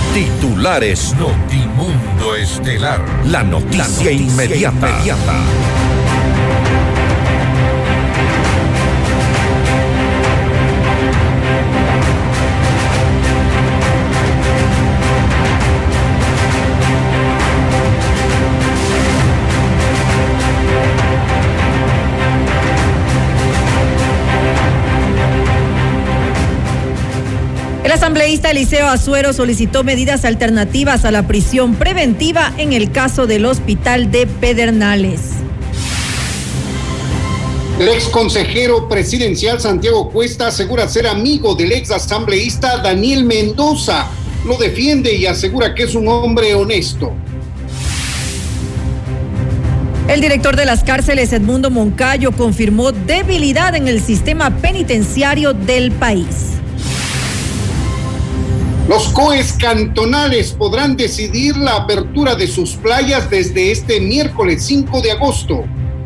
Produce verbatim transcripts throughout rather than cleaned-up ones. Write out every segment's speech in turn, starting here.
Titulares Notimundo Estelar. La noticia, La noticia inmediata. inmediata. El asambleísta Eliseo Azuero solicitó medidas alternativas a la prisión preventiva en el caso del hospital de Pedernales. El ex consejero presidencial Santiago Cuesta asegura ser amigo del ex asambleísta Daniel Mendoza. Lo defiende y asegura que es un hombre honesto. El director de las cárceles, Edmundo Moncayo, confirmó debilidad en el sistema penitenciario del país. Los C O Es cantonales podrán decidir la apertura de sus playas desde este miércoles cinco de agosto.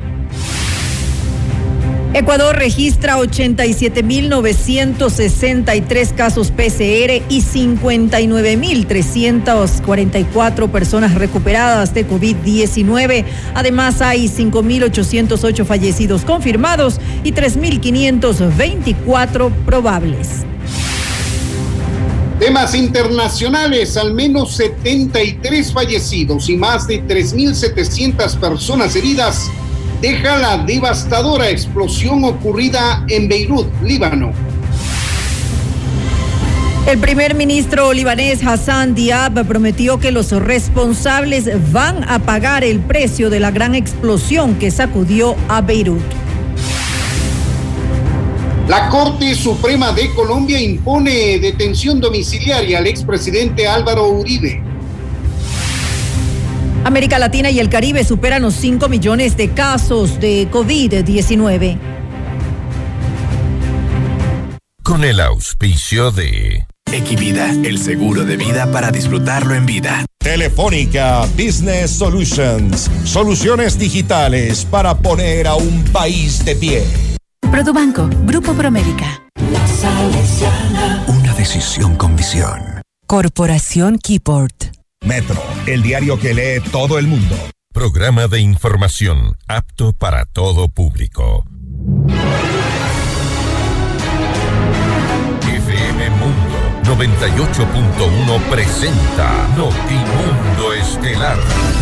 Ecuador registra ochenta y siete mil novecientos sesenta y tres casos P C R y cincuenta y nueve mil trescientas cuarenta y cuatro personas recuperadas de COVID diecinueve. Además, hay cinco mil ochocientos ocho fallecidos confirmados y tres mil quinientos veinticuatro probables. Temas internacionales, al menos setenta y tres fallecidos y más de tres mil setecientas personas heridas deja la devastadora explosión ocurrida en Beirut, Líbano. El primer ministro libanés Hassan Diab prometió que los responsables van a pagar el precio de la gran explosión que sacudió a Beirut. La Corte Suprema de Colombia impone detención domiciliaria al expresidente Álvaro Uribe. América Latina y el Caribe superan los cinco millones de casos de COVID diecinueve. Con el auspicio de Equivida, el seguro de vida para disfrutarlo en vida. Telefónica Business Solutions, soluciones digitales para poner a un país de pie. Produbanco, Grupo Promérica. La Salesiana. Una decisión con visión. Corporación Keyport. Metro, el diario que lee todo el mundo. Programa de información apto para todo público. F M Mundo noventa y ocho punto uno presenta Notimundo Estelar.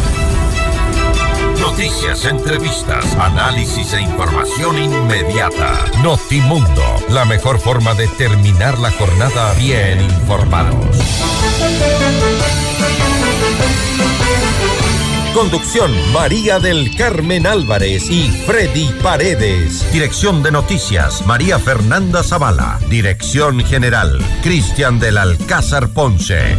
Noticias, entrevistas, análisis e información inmediata. Notimundo, la mejor forma de terminar la jornada bien informados. Conducción, María del Carmen Álvarez y Freddy Paredes. Dirección de Noticias, María Fernanda Zavala. Dirección General, Cristian del Alcázar Ponce.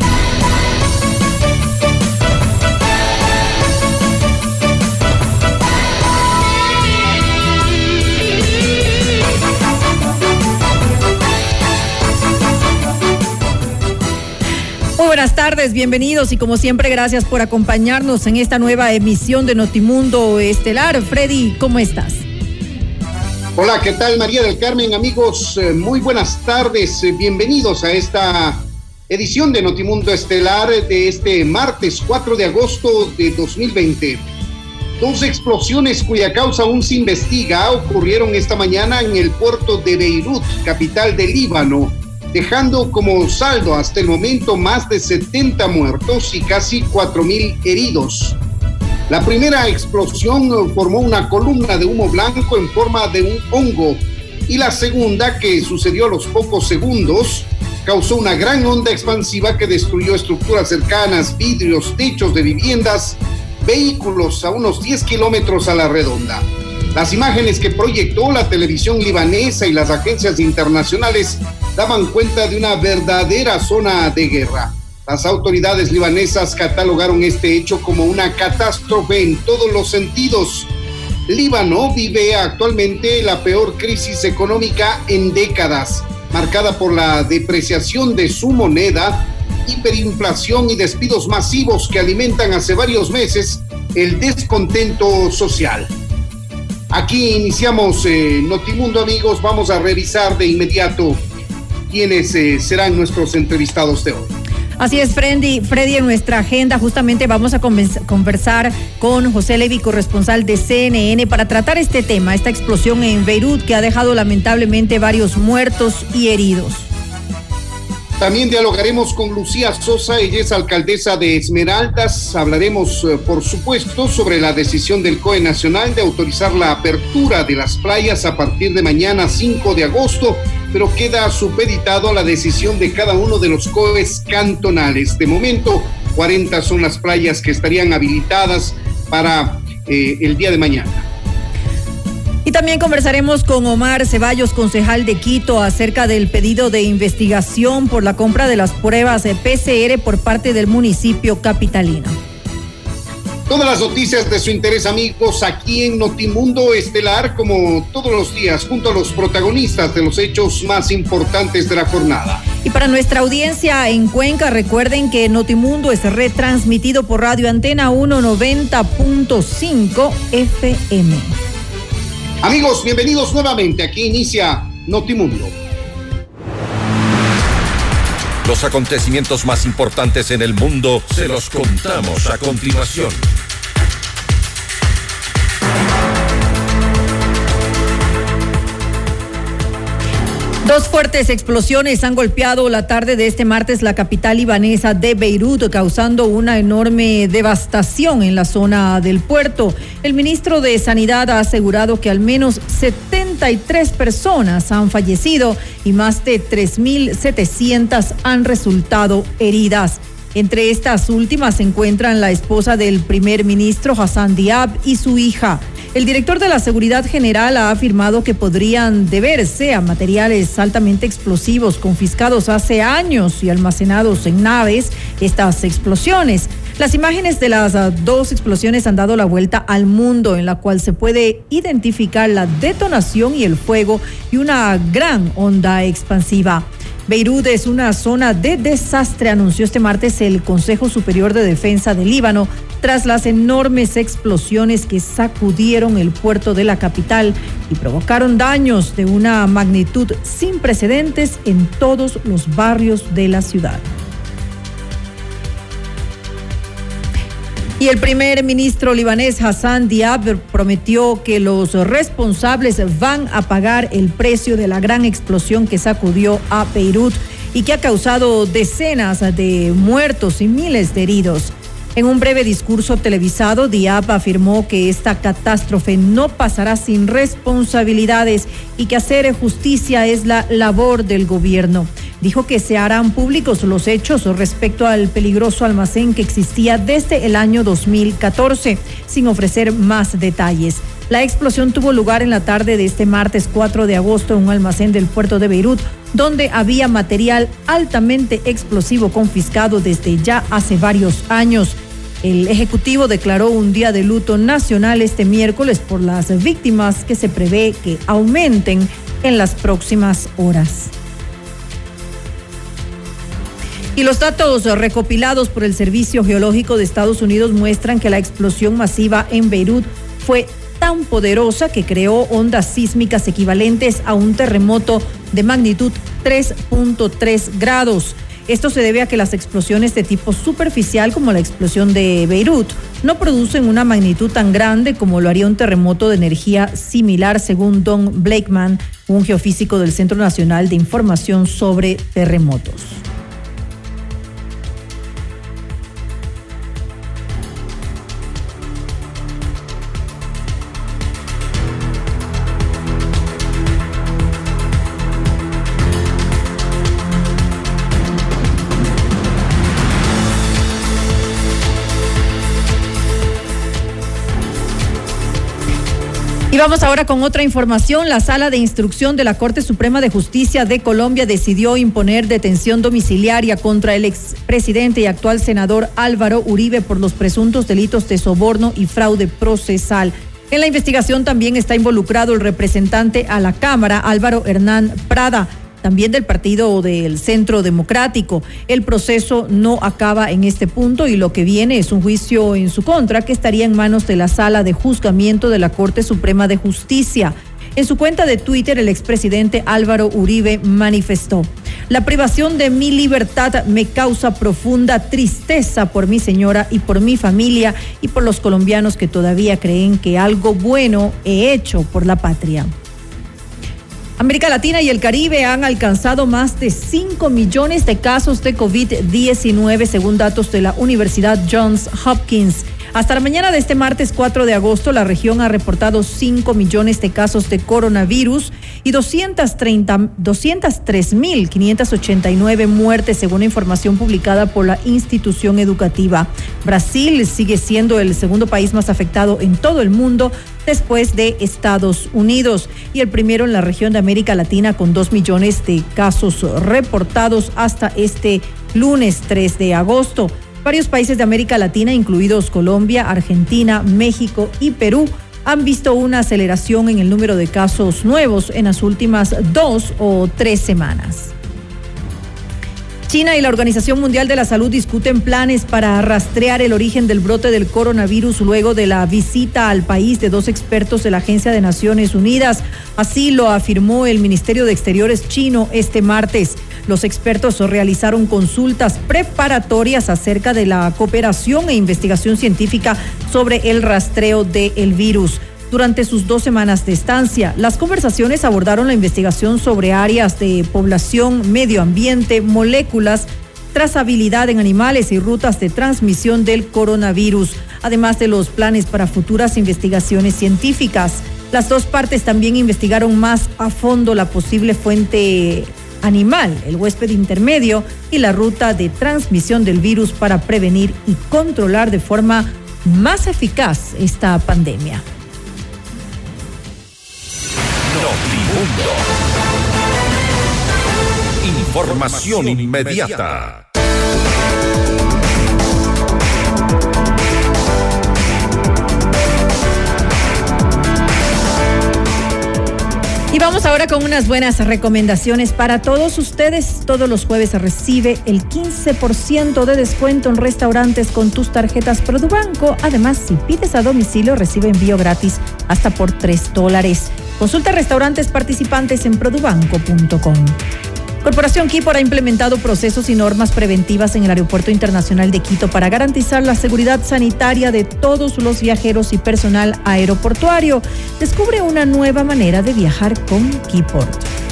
Buenas tardes, bienvenidos y como siempre gracias por acompañarnos en esta nueva emisión de Notimundo Estelar. Freddy, ¿cómo estás? Hola, ¿qué tal María del Carmen? Amigos, eh, muy buenas tardes, eh, bienvenidos a esta edición de Notimundo Estelar de este martes cuatro de agosto de dos mil veinte. Dos explosiones cuya causa aún se investiga ocurrieron esta mañana en el puerto de Beirut, capital de Líbano, dejando como saldo hasta el momento más de setenta muertos y casi cuatro mil heridos. La primera explosión formó una columna de humo blanco en forma de un hongo y la segunda, que sucedió a los pocos segundos, causó una gran onda expansiva que destruyó estructuras cercanas, vidrios, techos de viviendas, vehículos a unos diez kilómetros a la redonda. Las imágenes que proyectó la televisión libanesa y las agencias internacionales daban cuenta de una verdadera zona de guerra. Las autoridades libanesas catalogaron este hecho como una catástrofe en todos los sentidos. Líbano vive actualmente la peor crisis económica en décadas, marcada por la depreciación de su moneda, hiperinflación y despidos masivos que alimentan hace varios meses el descontento social. Aquí iniciamos eh, Notimundo, amigos. Vamos a revisar de inmediato quiénes eh, serán nuestros entrevistados de hoy. Así es, Freddy. Freddy, en nuestra agenda justamente vamos a conversar con José Levi, corresponsal de C N N, para tratar este tema, esta explosión en Beirut que ha dejado lamentablemente varios muertos y heridos. También dialogaremos con Lucía Sosa, ella es alcaldesa de Esmeraldas. Hablaremos, por supuesto, sobre la decisión del C O E Nacional de autorizar la apertura de las playas a partir de mañana cinco de agosto, pero queda supeditado a la decisión de cada uno de los C O Es cantonales. De momento, cuarenta son las playas que estarían habilitadas para eh, el día de mañana. Y también conversaremos con Omar Ceballos, concejal de Quito, acerca del pedido de investigación por la compra de las pruebas de P C R por parte del municipio capitalino. Todas las noticias de su interés, amigos, aquí en Notimundo Estelar, como todos los días, junto a los protagonistas de los hechos más importantes de la jornada. Y para nuestra audiencia en Cuenca, recuerden que Notimundo es retransmitido por Radio Antena ciento noventa punto cinco F M. Amigos, bienvenidos nuevamente. Aquí inicia Notimundo. Los acontecimientos más importantes en el mundo se los contamos a continuación. Dos fuertes explosiones han golpeado la tarde de este martes la capital libanesa de Beirut, causando una enorme devastación en la zona del puerto. El ministro de Sanidad ha asegurado que al menos setenta y tres personas han fallecido y más de tres mil setecientas han resultado heridas. Entre estas últimas se encuentran la esposa del primer ministro Hassan Diab y su hija. El director de la Seguridad General ha afirmado que podrían deberse a materiales altamente explosivos confiscados hace años y almacenados en naves estas explosiones. Las imágenes de las dos explosiones han dado la vuelta al mundo, en la cual se puede identificar la detonación y el fuego y una gran onda expansiva. Beirut es una zona de desastre, anunció este martes el Consejo Superior de Defensa del Líbano, tras las enormes explosiones que sacudieron el puerto de la capital y provocaron daños de una magnitud sin precedentes en todos los barrios de la ciudad. Y el primer ministro libanés Hassan Diab prometió que los responsables van a pagar el precio de la gran explosión que sacudió a Beirut y que ha causado decenas de muertos y miles de heridos. En un breve discurso televisado, Diab afirmó que esta catástrofe no pasará sin responsabilidades y que hacer justicia es la labor del gobierno. Dijo que se harán públicos los hechos respecto al peligroso almacén que existía desde el año dos mil catorce, sin ofrecer más detalles. La explosión tuvo lugar en la tarde de este martes cuatro de agosto en un almacén del puerto de Beirut, donde había material altamente explosivo confiscado desde ya hace varios años. El Ejecutivo declaró un día de luto nacional este miércoles por las víctimas que se prevé que aumenten en las próximas horas. Y los datos recopilados por el Servicio Geológico de Estados Unidos muestran que la explosión masiva en Beirut fue tan poderosa que creó ondas sísmicas equivalentes a un terremoto de magnitud tres punto tres grados. Esto se debe a que las explosiones de tipo superficial, como la explosión de Beirut, no producen una magnitud tan grande como lo haría un terremoto de energía similar, según Don Blakeman, un geofísico del Centro Nacional de Información sobre Terremotos. Y vamos ahora con otra información. La Sala de Instrucción de la Corte Suprema de Justicia de Colombia decidió imponer detención domiciliaria contra el expresidente y actual senador Álvaro Uribe por los presuntos delitos de soborno y fraude procesal. En la investigación también está involucrado el representante a la Cámara, Álvaro Hernán Prada, también del Partido del Centro Democrático. El proceso no acaba en este punto y lo que viene es un juicio en su contra que estaría en manos de la Sala de Juzgamiento de la Corte Suprema de Justicia. En su cuenta de Twitter, el expresidente Álvaro Uribe manifestó: la privación de mi libertad me causa profunda tristeza por mi señora y por mi familia y por los colombianos que todavía creen que algo bueno he hecho por la patria. América Latina y el Caribe han alcanzado más de cinco millones de casos de COVID diecinueve, según datos de la Universidad Johns Hopkins. Hasta la mañana de este martes cuatro de agosto, la región ha reportado cinco millones de casos de coronavirus y doscientos tres mil quinientos ochenta y nueve muertes, según información publicada por la institución educativa. Brasil sigue siendo el segundo país más afectado en todo el mundo, después de Estados Unidos, y el primero en la región de América Latina, con dos millones de casos reportados hasta este lunes tres de agosto. Varios países de América Latina, incluidos Colombia, Argentina, México y Perú, han visto una aceleración en el número de casos nuevos en las últimas dos o tres semanas. China y la Organización Mundial de la Salud discuten planes para rastrear el origen del brote del coronavirus luego de la visita al país de dos expertos de la Agencia de Naciones Unidas. Así lo afirmó el Ministerio de Exteriores chino este martes. Los expertos realizaron consultas preparatorias acerca de la cooperación e investigación científica sobre el rastreo del virus. Durante sus dos semanas de estancia, las conversaciones abordaron la investigación sobre áreas de población, medio ambiente, moléculas, trazabilidad en animales y rutas de transmisión del coronavirus, además de los planes para futuras investigaciones científicas. Las dos partes también investigaron más a fondo la posible fuente animal, el huésped intermedio y la ruta de transmisión del virus para prevenir y controlar de forma más eficaz esta pandemia. Notimundo. Información inmediata. Y vamos ahora con unas buenas recomendaciones para todos ustedes. Todos los jueves se recibe el quince por ciento de descuento en restaurantes con tus tarjetas Produbanco. Además, si pides a domicilio, recibe envío gratis hasta por tres dólares. Consulta restaurantes participantes en produbanco punto com. Corporación Kipor ha implementado procesos y normas preventivas en el Aeropuerto Internacional de Quito para garantizar la seguridad sanitaria de todos los viajeros y personal aeroportuario. Descubre una nueva manera de viajar con Kipor.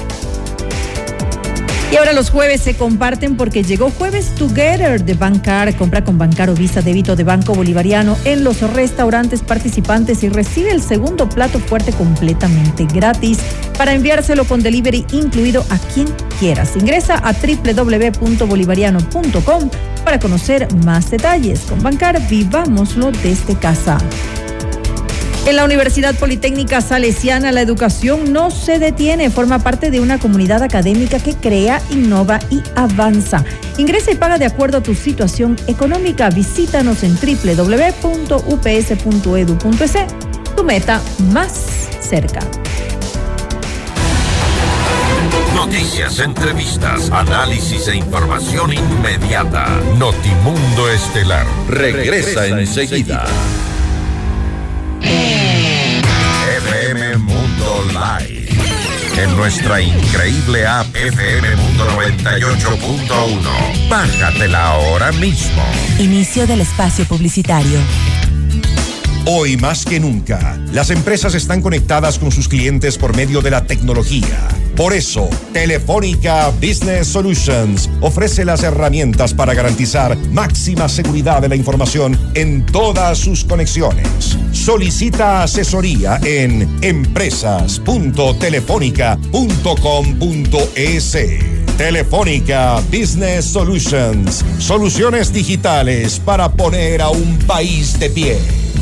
Y ahora los jueves se comparten porque llegó Jueves Together de Bancar. Compra con Bancar o Visa Débito de Banco Bolivariano en los restaurantes participantes y recibe el segundo plato fuerte completamente gratis para enviárselo con delivery incluido a quien quieras. Ingresa a doble u doble u doble u punto bolivariano punto com para conocer más detalles. Con Bancar, vivámoslo desde casa. En la Universidad Politécnica Salesiana, la educación no se detiene, forma parte de una comunidad académica que crea, innova y avanza. Ingresa y paga de acuerdo a tu situación económica. Visítanos en doble u doble u doble u punto u p s punto e d u punto e s. Tu meta más cerca. Noticias, entrevistas, análisis e información inmediata. Notimundo Estelar regresa enseguida. F M Mundo Live. En nuestra increíble app F M Mundo noventa y ocho punto uno. Bájatela ahora mismo. Inicio del espacio publicitario. Hoy más que nunca, las empresas están conectadas con sus clientes por medio de la tecnología. Por eso, Telefónica Business Solutions ofrece las herramientas para garantizar máxima seguridad de la información en todas sus conexiones. Solicita asesoría en empresas punto telefónica punto com punto e s. Telefónica Business Solutions. Soluciones digitales para poner a un país de pie.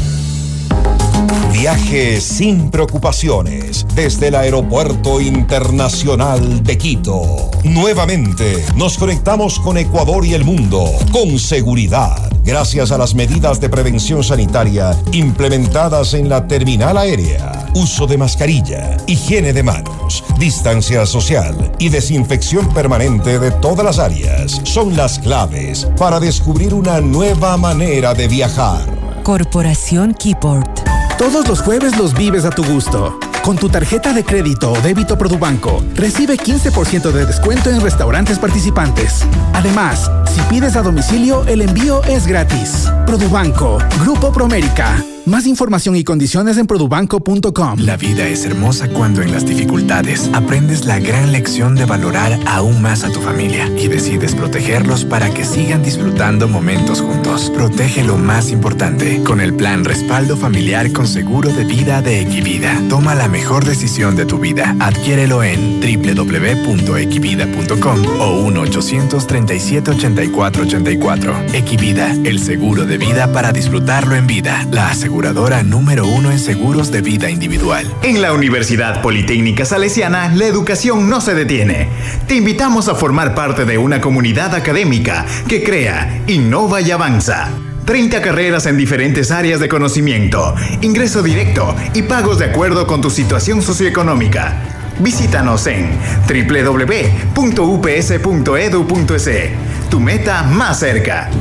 Viaje sin preocupaciones desde el Aeropuerto Internacional de Quito. Nuevamente nos conectamos con Ecuador y el mundo con seguridad, gracias a las medidas de prevención sanitaria implementadas en la terminal aérea. Uso de mascarilla, higiene de manos, distancia social y desinfección permanente de todas las áreas son las claves para descubrir una nueva manera de viajar. Corporación Keyport. Todos los jueves los vives a tu gusto. Con tu tarjeta de crédito o débito Produbanco, recibe quince por ciento de descuento en restaurantes participantes. Además, si pides a domicilio, el envío es gratis. Produbanco, Grupo Promérica. Más información y condiciones en produbanco punto com. La vida es hermosa cuando en las dificultades aprendes la gran lección de valorar aún más a tu familia y decides protegerlos para que sigan disfrutando momentos juntos. Protege lo más importante con el plan Respaldo Familiar con Seguro de Vida de Equivida. Toma la mejor decisión de tu vida. Adquiérelo en doble u doble u doble u punto equivida punto com o uno ochocientos treinta y siete ochenta y cuatro ochenta y cuatro. Equivida, el seguro de vida para disfrutarlo en vida. La aseguradora número uno en seguros de vida individual. En la Universidad Politécnica Salesiana, la educación no se detiene. Te invitamos a formar parte de una comunidad académica que crea, innova y avanza. treinta carreras en diferentes áreas de conocimiento, ingreso directo y pagos de acuerdo con tu situación socioeconómica. Visítanos en doble u doble u doble u punto u p s punto e d u punto e s. Tu meta más cerca.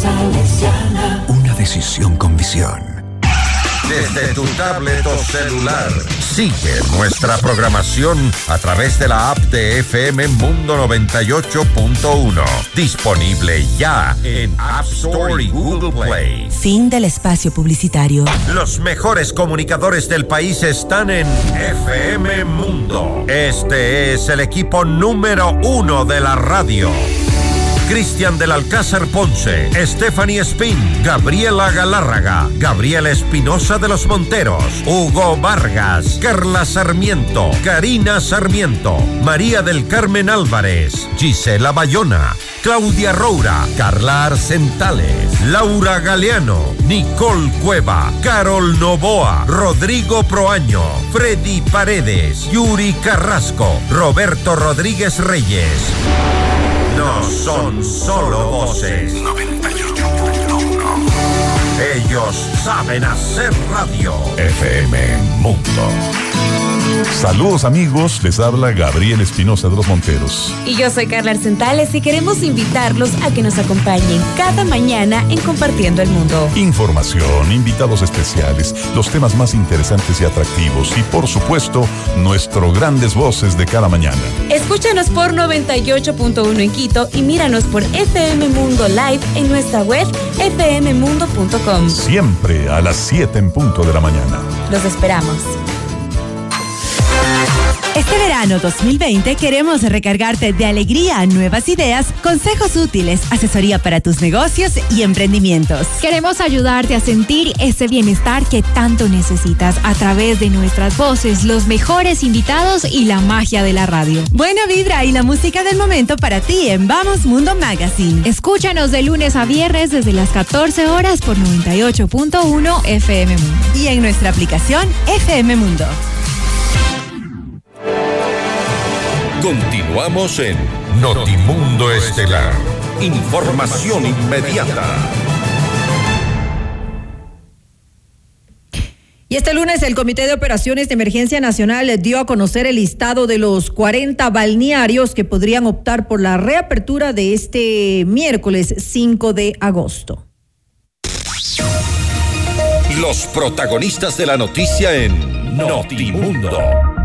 Una decisión con visión. Desde tu tablet o celular, sigue nuestra programación a través de la app de F M Mundo noventa y ocho punto uno. Disponible ya en App Store y Google Play. Fin del espacio publicitario. Los mejores comunicadores del país están en F M Mundo. Este es el equipo número uno de la radio. Cristian del Alcázar Ponce, Stephanie Spin, Gabriela Galárraga, Gabriela Espinosa de los Monteros, Hugo Vargas, Carla Sarmiento, Karina Sarmiento, María del Carmen Álvarez, Gisela Bayona, Claudia Roura, Carla Arcentales, Laura Galeano, Nicole Cueva, Carol Novoa, Rodrigo Proaño, Freddy Paredes, Yuri Carrasco, Roberto Rodríguez Reyes. No son solo voces. noventa y ocho punto uno. Ellos saben hacer radio. F M Mundo. Saludos amigos, les habla Gabriel Espinosa de los Monteros. Y yo soy Carla Arcentales y queremos invitarlos a que nos acompañen cada mañana en Compartiendo el Mundo. Información, invitados especiales, los temas más interesantes y atractivos y por supuesto, nuestros grandes voces de cada mañana. Escúchanos por noventa y ocho punto uno en Quito y míranos por F M Mundo Live en nuestra web f m mundo punto com. Siempre a las siete en punto de la mañana. Los esperamos. Este verano dos mil veinte queremos recargarte de alegría, nuevas ideas, consejos útiles, asesoría para tus negocios y emprendimientos. Queremos ayudarte a sentir ese bienestar que tanto necesitas a través de nuestras voces, los mejores invitados y la magia de la radio. Buena vibra y la música del momento para ti en Vamos Mundo Magazine. Escúchanos de lunes a viernes desde las catorce horas por noventa y ocho punto uno F M Mundo. Y en nuestra aplicación F M Mundo. Continuamos en Notimundo Estelar. Información inmediata. Y este lunes el Comité de Operaciones de Emergencia Nacional dio a conocer el listado de los cuarenta balnearios que podrían optar por la reapertura de este miércoles cinco de agosto. Los protagonistas de la noticia en Notimundo.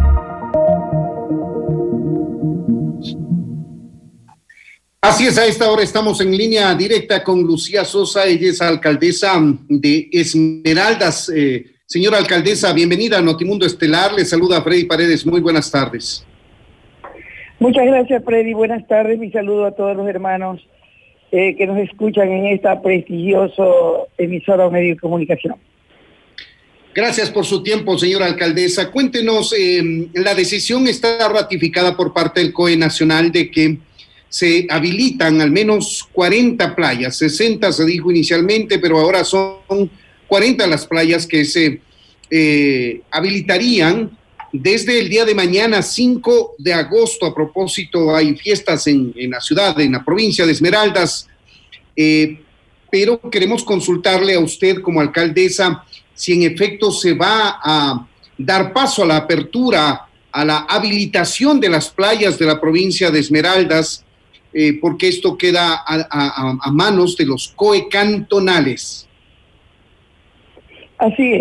Así es, a esta hora estamos en línea directa con Lucía Sosa, ella es alcaldesa de Esmeraldas. Eh, señora alcaldesa, bienvenida a Notimundo Estelar, le saluda Freddy Paredes, muy buenas tardes. Muchas gracias, Freddy, buenas tardes, mi saludo a todos los hermanos eh, que nos escuchan en esta prestigiosa emisora o medio de comunicación. Gracias por su tiempo, señora alcaldesa. Cuéntenos, eh, la decisión está ratificada por parte del C O E Nacional de que se habilitan al menos cuarenta playas, sesenta se dijo inicialmente, pero ahora son cuarenta las playas que se eh, habilitarían desde el día de mañana, cinco de agosto. A propósito, hay fiestas en, en la ciudad, en la provincia de Esmeraldas, eh, pero queremos consultarle a usted como alcaldesa si en efecto se va a dar paso a la apertura, a la habilitación de las playas de la provincia de Esmeraldas, Eh, porque esto queda a, a, a manos de los C O E cantonales. Así es.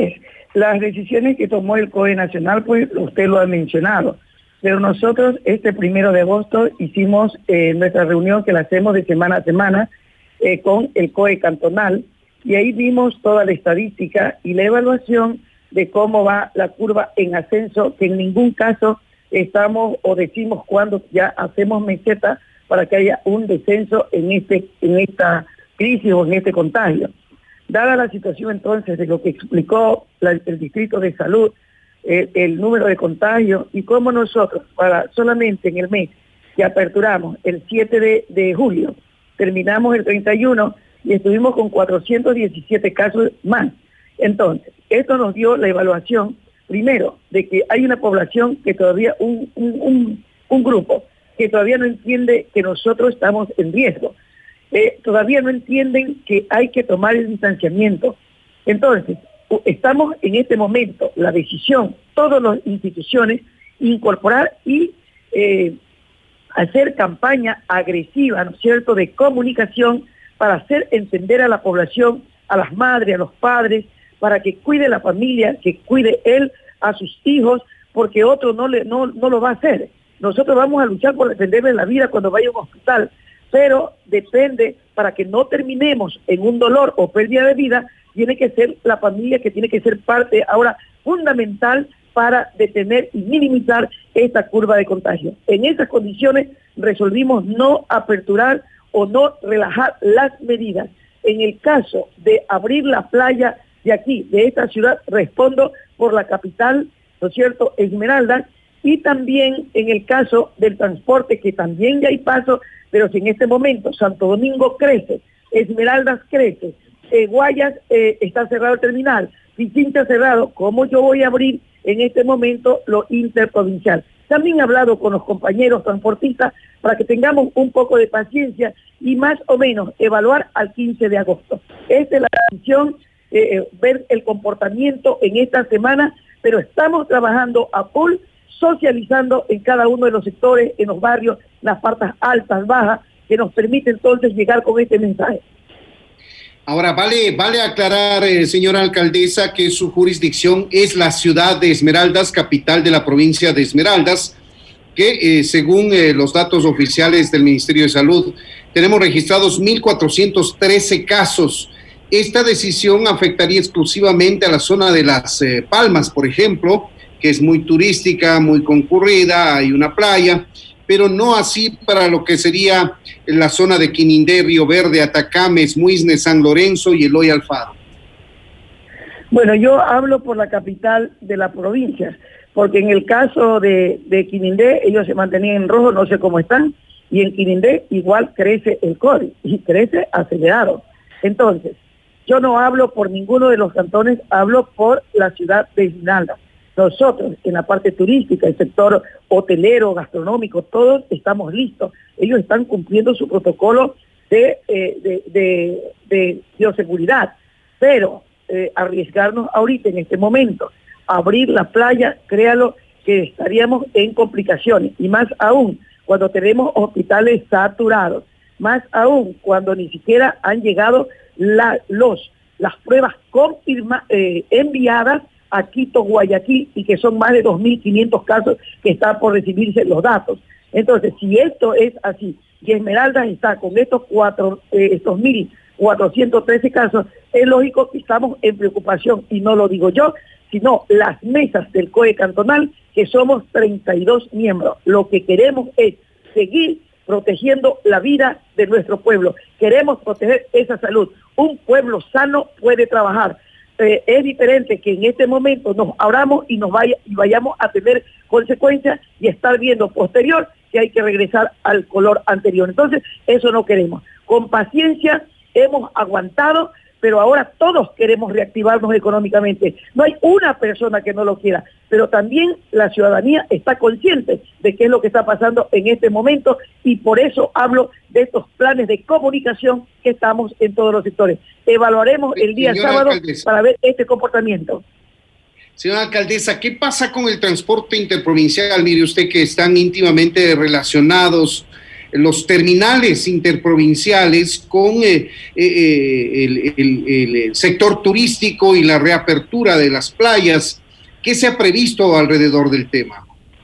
las decisiones que tomó el C O E Nacional, pues usted lo ha mencionado. Pero nosotros este primero de agosto hicimos eh, nuestra reunión que la hacemos de semana a semana eh, con el C O E cantonal, y ahí vimos toda la estadística y la evaluación de cómo va la curva en ascenso, que en ningún caso estamos o decimos cuando ya hacemos meseta para que haya un descenso en este en esta crisis o en este contagio. Dada la situación entonces de lo que explicó la, el Distrito de Salud, eh, el número de contagios y cómo nosotros, para solamente en el mes que aperturamos el siete de julio, terminamos el treinta y uno y estuvimos con cuatrocientos diecisiete casos más. Entonces, esto nos dio la evaluación, primero, de que hay una población que todavía, un, un, un, un grupo, que todavía no entiende que nosotros estamos en riesgo. Eh, todavía no entienden que hay que tomar el distanciamiento. Entonces, estamos en este momento, la decisión, todas las instituciones, incorporar y eh, hacer campaña agresiva, ¿no es cierto?, de comunicación para hacer entender a la población, a las madres, a los padres, para que cuide la familia, que cuide él a sus hijos, porque otro no, le, no, no lo va a hacer. Nosotros vamos a luchar por defenderle la vida cuando vaya a un hospital, pero depende, para que no terminemos en un dolor o pérdida de vida, tiene que ser la familia que tiene que ser parte ahora fundamental para detener y minimizar esta curva de contagio. En esas condiciones resolvimos no aperturar o no relajar las medidas. En el caso de abrir la playa de aquí, de esta ciudad, respondo por la capital, ¿no es cierto?, Esmeraldas, y también en el caso del transporte, que también ya hay paso, pero si en este momento Santo Domingo crece, Esmeraldas crece, eh, Guayas eh, está cerrado el terminal, Pichincha cerrado, ¿cómo yo voy a abrir en este momento lo interprovincial? También he hablado con los compañeros transportistas para que tengamos un poco de paciencia y más o menos evaluar al quince de agosto. Esta es la decisión, eh, ver el comportamiento en esta semana, pero estamos trabajando a full, socializando en cada uno de los sectores, en los barrios, las partes altas, bajas, que nos permite entonces llegar con este mensaje. Ahora, vale, vale aclarar, eh, señora alcaldesa, que su jurisdicción es la ciudad de Esmeraldas, capital de la provincia de Esmeraldas, que eh, según eh, los datos oficiales del Ministerio de Salud, tenemos registrados mil cuatrocientos trece casos. Esta decisión afectaría exclusivamente a la zona de Las eh, Palmas, por ejemplo, que es muy turística, muy concurrida, hay una playa, pero no así para lo que sería la zona de Quinindé, Río Verde, Atacames, Muisne, San Lorenzo y Eloy Alfaro. Bueno, yo hablo por la capital de la provincia, porque en el caso de, de Quinindé, ellos se mantenían en rojo, no sé cómo están, y en Quinindé igual crece el COVID, y crece acelerado. Entonces, yo no hablo por ninguno de los cantones, hablo por la ciudad de Esmeraldas. Nosotros, en la parte turística, el sector hotelero, gastronómico, todos estamos listos. Ellos están cumpliendo su protocolo de, eh, de, de, de bioseguridad. Pero eh, arriesgarnos ahorita, en este momento, abrir la playa, créalo que estaríamos en complicaciones. Y más aún, cuando tenemos hospitales saturados. Más aún, cuando ni siquiera han llegado la, los, las pruebas confirma, eh, enviadas a Quito, Guayaquil, y que son más de dos mil quinientos casos que están por recibirse los datos. Entonces, si esto es así, y Esmeraldas está con estos cuatro, eh, estos mil cuatrocientos trece casos, es lógico que estamos en preocupación, y no lo digo yo, sino las mesas del C O E cantonal, que somos treinta y dos miembros. Lo que queremos es seguir protegiendo la vida de nuestro pueblo. Queremos proteger esa salud. Un pueblo sano puede trabajar. Eh, es diferente que en este momento nos abramos y nos vaya y vayamos a tener consecuencias y estar viendo posterior que hay que regresar al color anterior. Entonces, eso no queremos. Con paciencia hemos aguantado, pero ahora todos queremos reactivarnos económicamente. No hay una persona que no lo quiera, pero también la ciudadanía está consciente de qué es lo que está pasando en este momento, y por eso hablo de estos planes de comunicación que estamos en todos los sectores. Evaluaremos el día Señora sábado alcaldesa, para ver este comportamiento. Señora alcaldesa, ¿qué pasa con el transporte interprovincial? Mire usted que están íntimamente relacionados los terminales interprovinciales con eh, eh, el, el, el sector turístico y la reapertura de las playas. ¿Qué se ha previsto alrededor del tema?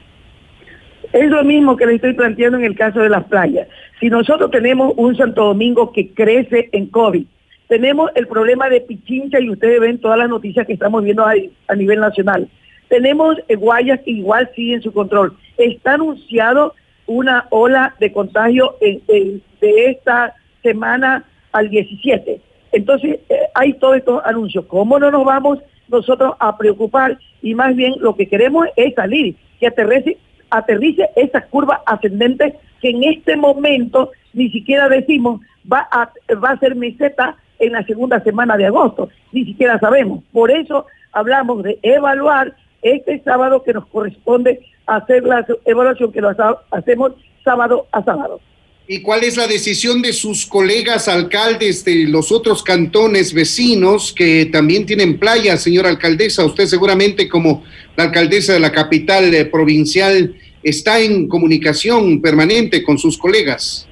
Es lo mismo que le estoy planteando en el caso de las playas. Si nosotros tenemos un Santo Domingo que crece en COVID, tenemos el problema de Pichincha y ustedes ven todas las noticias que estamos viendo a, a nivel nacional. Tenemos eh, Guayas que igual siguen su control. Está anunciado una ola de contagio en, en, de esta semana al diecisiete. Entonces eh, hay todos estos anuncios. ¿Cómo no nos vamos nosotros a preocupar? Y más bien lo que queremos es salir, que aterrice, aterrice esa curva ascendente que en este momento ni siquiera decimos va a, va a ser meseta en la segunda semana de agosto, ni siquiera sabemos. Por eso hablamos de evaluar este sábado que nos corresponde hacer la evaluación que lo hacemos sábado a sábado. ¿Y cuál es la decisión de sus colegas alcaldes de los otros cantones vecinos que también tienen playas, señora alcaldesa? Usted seguramente como la alcaldesa de la capital eh, provincial está en comunicación permanente con sus colegas.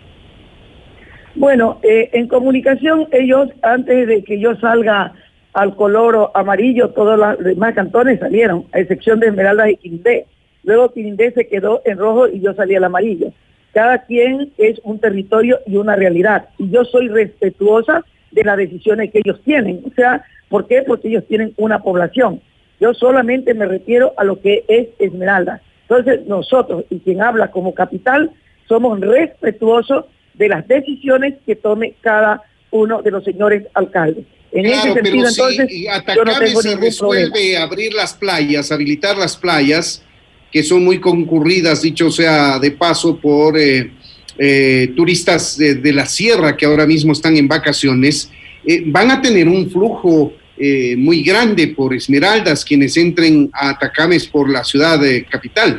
Bueno, eh, en comunicación ellos, antes de que yo salga al color amarillo, todos los demás cantones salieron, a excepción de Esmeraldas y Quirindé. Luego Quirindé se quedó en rojo y yo salí al amarillo. Cada quien es un territorio y una realidad. Y yo soy respetuosa de las decisiones que ellos tienen. O sea, ¿por qué? Porque ellos tienen una población. Yo solamente me refiero a lo que es Esmeralda. Entonces nosotros, y quien habla como capital, somos respetuosos de las decisiones que tome cada uno de los señores alcaldes. En claro, ese sentido, pero entonces, si Atacame yo no tengo se ningún resuelve problema. abrir las playas, habilitar las playas, que son muy concurridas, dicho sea de paso, por eh, eh, turistas de, de la sierra que ahora mismo están en vacaciones, eh, van a tener un flujo eh, muy grande por Esmeraldas, quienes entren a Atacames por la ciudad de capital.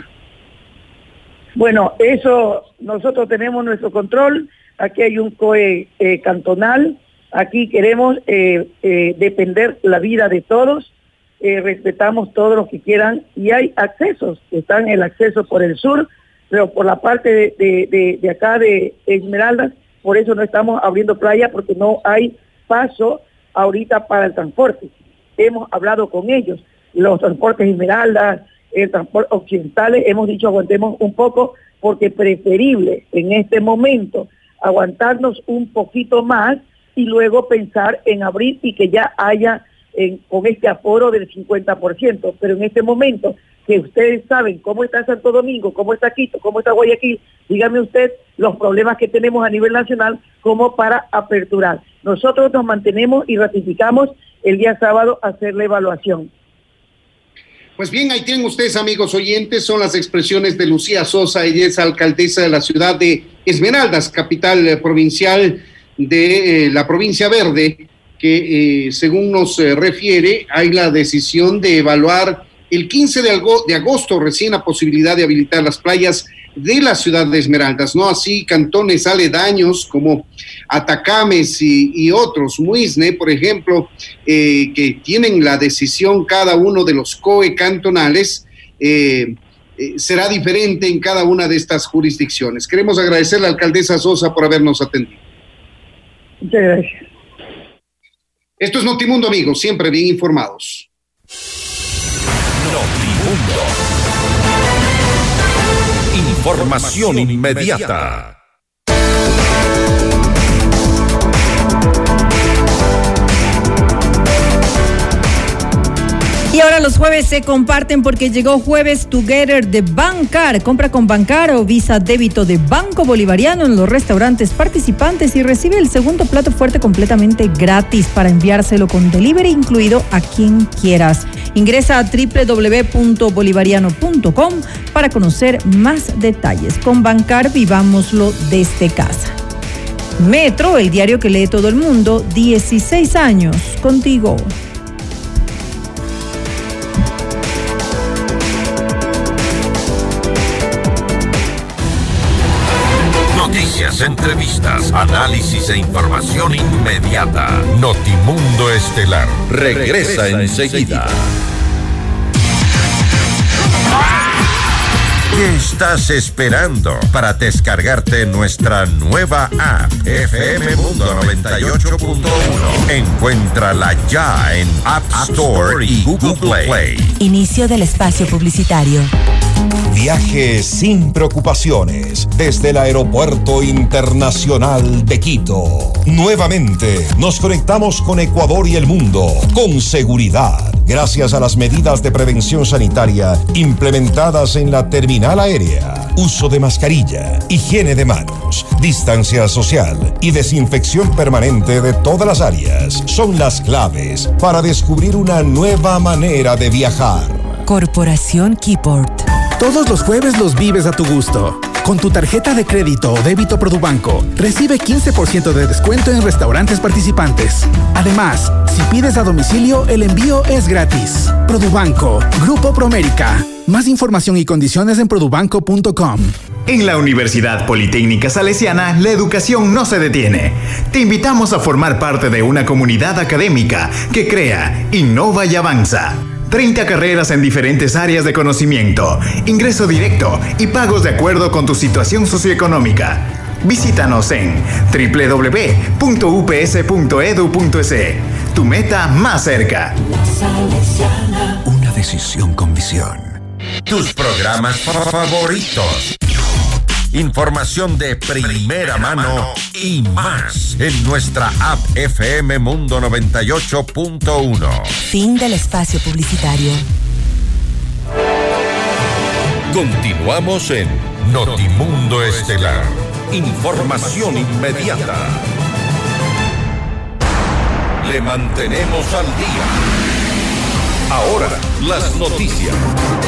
Bueno, eso nosotros tenemos nuestro control. Aquí hay un C O E eh, cantonal. Aquí queremos eh, eh, depender la vida de todos. Eh, respetamos todos los que quieran y hay accesos. Están el acceso por el sur, pero por la parte de, de, de, de acá de Esmeraldas, por eso no estamos abriendo playa porque no hay paso ahorita para el transporte. Hemos hablado con ellos, los transportes Esmeraldas, el transporte occidentales, hemos dicho aguantemos un poco porque preferible en este momento aguantarnos un poquito más y luego pensar en abrir y que ya haya en, con este aforo del cincuenta por ciento, pero en este momento que ustedes saben cómo está Santo Domingo, cómo está Quito, cómo está Guayaquil, dígame usted los problemas que tenemos a nivel nacional como para aperturar. Nosotros nos mantenemos y ratificamos el día sábado hacer la evaluación. Pues bien, ahí tienen ustedes, amigos oyentes, son las expresiones de Lucía Sosa, ella es alcaldesa de la ciudad de Esmeraldas, capital eh, provincial de eh, la provincia verde, que eh, según nos eh, refiere, hay la decisión de evaluar el quince de agosto recién la posibilidad de habilitar las playas de la ciudad de Esmeraldas, no así cantones aledaños como Atacames y, y otros, Muisne, por ejemplo, eh, que tienen la decisión cada uno de los C O E cantonales, eh, eh, será diferente en cada una de estas jurisdicciones. Queremos agradecer a la alcaldesa Sosa por habernos atendido. Muchas gracias. Esto es Notimundo, amigos, siempre bien informados. Notimundo. Información inmediata. Y ahora los jueves se comparten porque llegó Jueves Together de Bancar. Compra con Bancar o Visa Débito de Banco Bolivariano en los restaurantes participantes y recibe el segundo plato fuerte completamente gratis para enviárselo con delivery incluido a quien quieras. Ingresa a doble u doble u doble u punto bolivariano punto com para conocer más detalles. Con Bancar vivámoslo desde casa. Metro, el diario que lee todo el mundo, dieciséis años contigo. Noticias, entrevistas, análisis e información inmediata. Notimundo Estelar regresa enseguida. ¿Qué estás esperando para descargarte nuestra nueva app F M Mundo noventa y ocho punto uno? Encuéntrala ya en App Store y Google Play. Inicio del espacio publicitario. Viaje sin preocupaciones desde el Aeropuerto Internacional de Quito. Nuevamente nos conectamos con Ecuador y el mundo con seguridad, gracias a las medidas de prevención sanitaria implementadas en la terminal aérea. Uso de mascarilla, higiene de manos, distancia social y desinfección permanente de todas las áreas son las claves para descubrir una nueva manera de viajar. Corporación Keyport. Todos los jueves los vives a tu gusto. Con tu tarjeta de crédito o débito Produbanco, recibe quince por ciento de descuento en restaurantes participantes. Además, si pides a domicilio, el envío es gratis. Produbanco, Grupo Promérica. Más información y condiciones en produbanco punto com. En la Universidad Politécnica Salesiana, la educación no se detiene. Te invitamos a formar parte de una comunidad académica que crea, innova y avanza. treinta carreras en diferentes áreas de conocimiento, ingreso directo y pagos de acuerdo con tu situación socioeconómica. Visítanos en doble u doble u doble u punto u p s punto e d u punto e s. Tu meta más cerca. Una decisión con visión. Tus programas favoritos. Información de primera mano y más en nuestra app F M Mundo noventa y ocho punto uno. Fin del espacio publicitario. Continuamos en Notimundo Estelar. Información inmediata. Le mantenemos al día. Ahora, las noticias.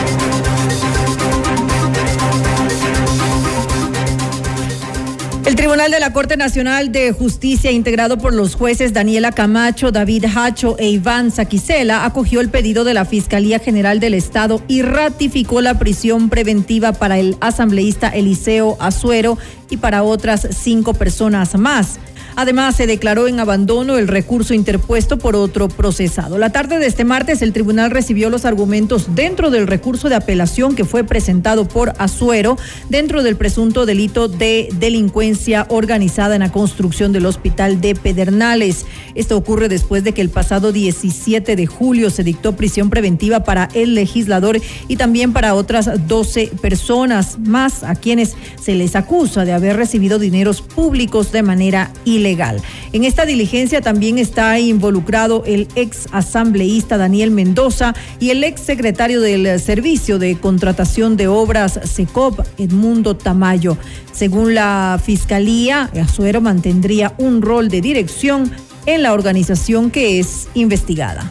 El Tribunal de la Corte Nacional de Justicia, integrado por los jueces Daniela Camacho, David Hacho e Iván Saquicela, acogió el pedido de la Fiscalía General del Estado y ratificó la prisión preventiva para el asambleísta Eliseo Azuero y para otras cinco personas más. Además, se declaró en abandono el recurso interpuesto por otro procesado. La tarde de este martes, el tribunal recibió los argumentos dentro del recurso de apelación que fue presentado por Azuero dentro del presunto delito de delincuencia organizada en la construcción del hospital de Pedernales. Esto ocurre después de que el pasado diecisiete de julio se dictó prisión preventiva para el legislador y también para otras doce personas más a quienes se les acusa de haber recibido dineros públicos de manera ilegal. Legal. En esta diligencia también está involucrado el ex asambleísta Daniel Mendoza y el ex secretario del Servicio de Contratación de Obras SECOP, Edmundo Tamayo. Según la Fiscalía, Azuero mantendría un rol de dirección en la organización que es investigada.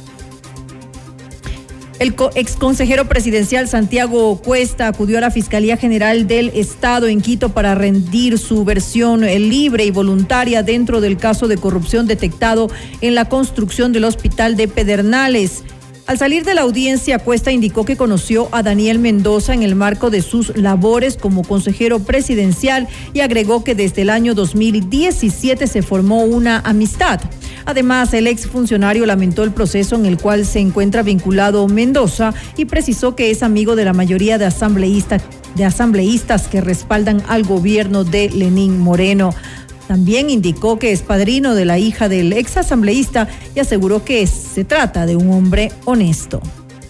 El ex consejero presidencial Santiago Cuesta acudió a la Fiscalía General del Estado en Quito para rendir su versión libre y voluntaria dentro del caso de corrupción detectado en la construcción del hospital de Pedernales. Al salir de la audiencia, Cuesta indicó que conoció a Daniel Mendoza en el marco de sus labores como consejero presidencial y agregó que desde el año dos mil diecisiete se formó una amistad. Además, el exfuncionario lamentó el proceso en el cual se encuentra vinculado Mendoza y precisó que es amigo de la mayoría de asambleístas, de asambleístas que respaldan al gobierno de Lenín Moreno. También indicó que es padrino de la hija del ex asambleísta y aseguró que se trata de un hombre honesto.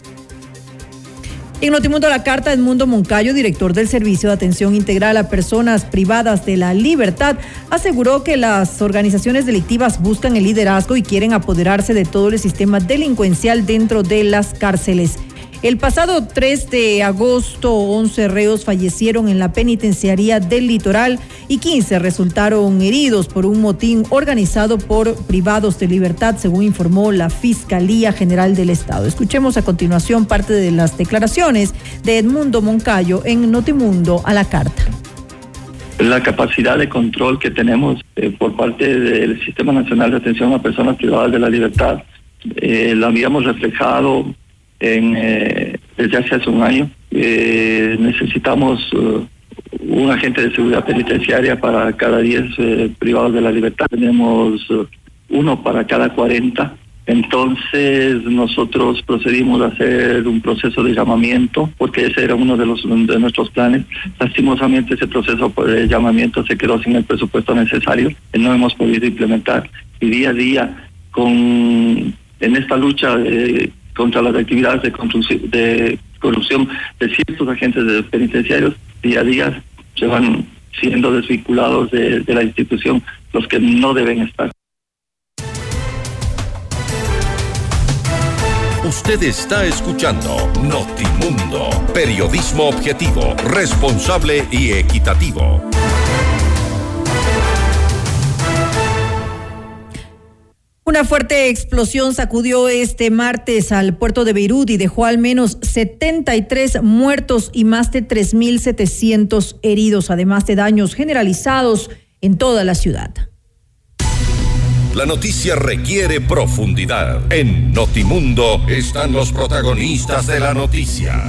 En Notimundo a la Carta, Edmundo Moncayo, director del Servicio de Atención Integral a Personas Privadas de la Libertad, aseguró que las organizaciones delictivas buscan el liderazgo y quieren apoderarse de todo el sistema delincuencial dentro de las cárceles. El pasado tres de agosto, once reos fallecieron en la penitenciaría del Litoral y quince resultaron heridos por un motín organizado por privados de libertad, según informó la Fiscalía General del Estado. Escuchemos a continuación parte de las declaraciones de Edmundo Moncayo en Notimundo a la Carta. La capacidad de control que tenemos eh, por parte del Sistema Nacional de Atención a Personas Privadas de la Libertad, eh, lo habíamos reflejado En, eh, desde hace, hace un año. Eh, necesitamos uh, un agente de seguridad penitenciaria para cada diez eh, privados de la libertad. Tenemos uh, uno para cada cuarenta Entonces nosotros procedimos a hacer un proceso de llamamiento, porque ese era uno de los de nuestros planes. Lastimosamente ese proceso de llamamiento se quedó sin el presupuesto necesario, no hemos podido implementar, y día a día con en esta lucha de, contra las actividades de, de corrupción de ciertos agentes penitenciarios, día a día se van siendo desvinculados de, de la institución los que no deben estar. Usted está escuchando Notimundo, periodismo objetivo, responsable y equitativo. Una fuerte explosión sacudió este martes al puerto de Beirut y dejó al menos setenta y tres muertos y más de tres mil setecientos heridos, además de daños generalizados en toda la ciudad. La noticia requiere profundidad. En Notimundo están los protagonistas de la noticia.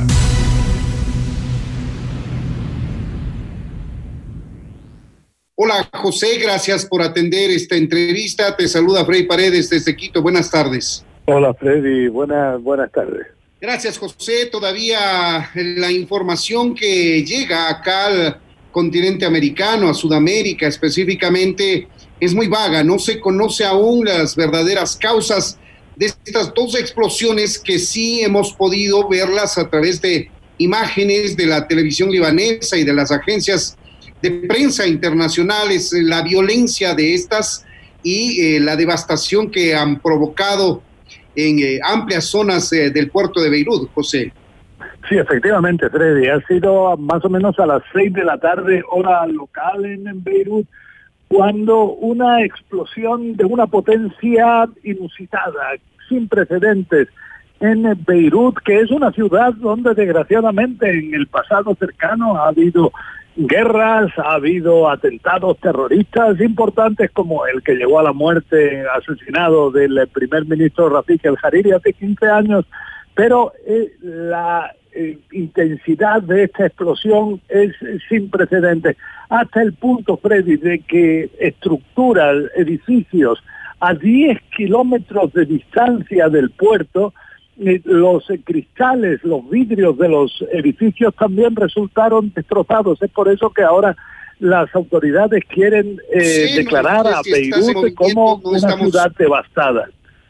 Hola José, gracias por atender esta entrevista. Te saluda Freddy Paredes desde Quito. Buenas tardes. Hola Freddy, buenas, buenas tardes. Gracias José. Todavía la información que llega acá al continente americano, a Sudamérica específicamente, es muy vaga. No se conoce aún las verdaderas causas de estas dos explosiones que sí hemos podido verlas a través de imágenes de la televisión libanesa y de las agencias de prensa internacionales, la violencia de estas y eh, la devastación que han provocado en eh, amplias zonas eh, del puerto de Beirut, José. Sí, efectivamente, Freddy, ha sido más o menos a las seis de la tarde, hora local en, en Beirut, cuando una explosión de una potencia inusitada, sin precedentes, en Beirut, que es una ciudad donde desgraciadamente en el pasado cercano ha habido guerras, ha habido atentados terroristas importantes como el que llevó a la muerte, asesinado del primer ministro Rafik el-Hariri hace quince años, pero eh, la eh, intensidad de esta explosión es eh, sin precedentes, hasta el punto, Freddy, de que estructuras, edificios a diez kilómetros de distancia del puerto, los cristales, los vidrios de los edificios también resultaron destrozados. Es por eso que ahora las autoridades quieren eh, sí, declarar no, no sé si a Beirut como no una estamos... ciudad devastada.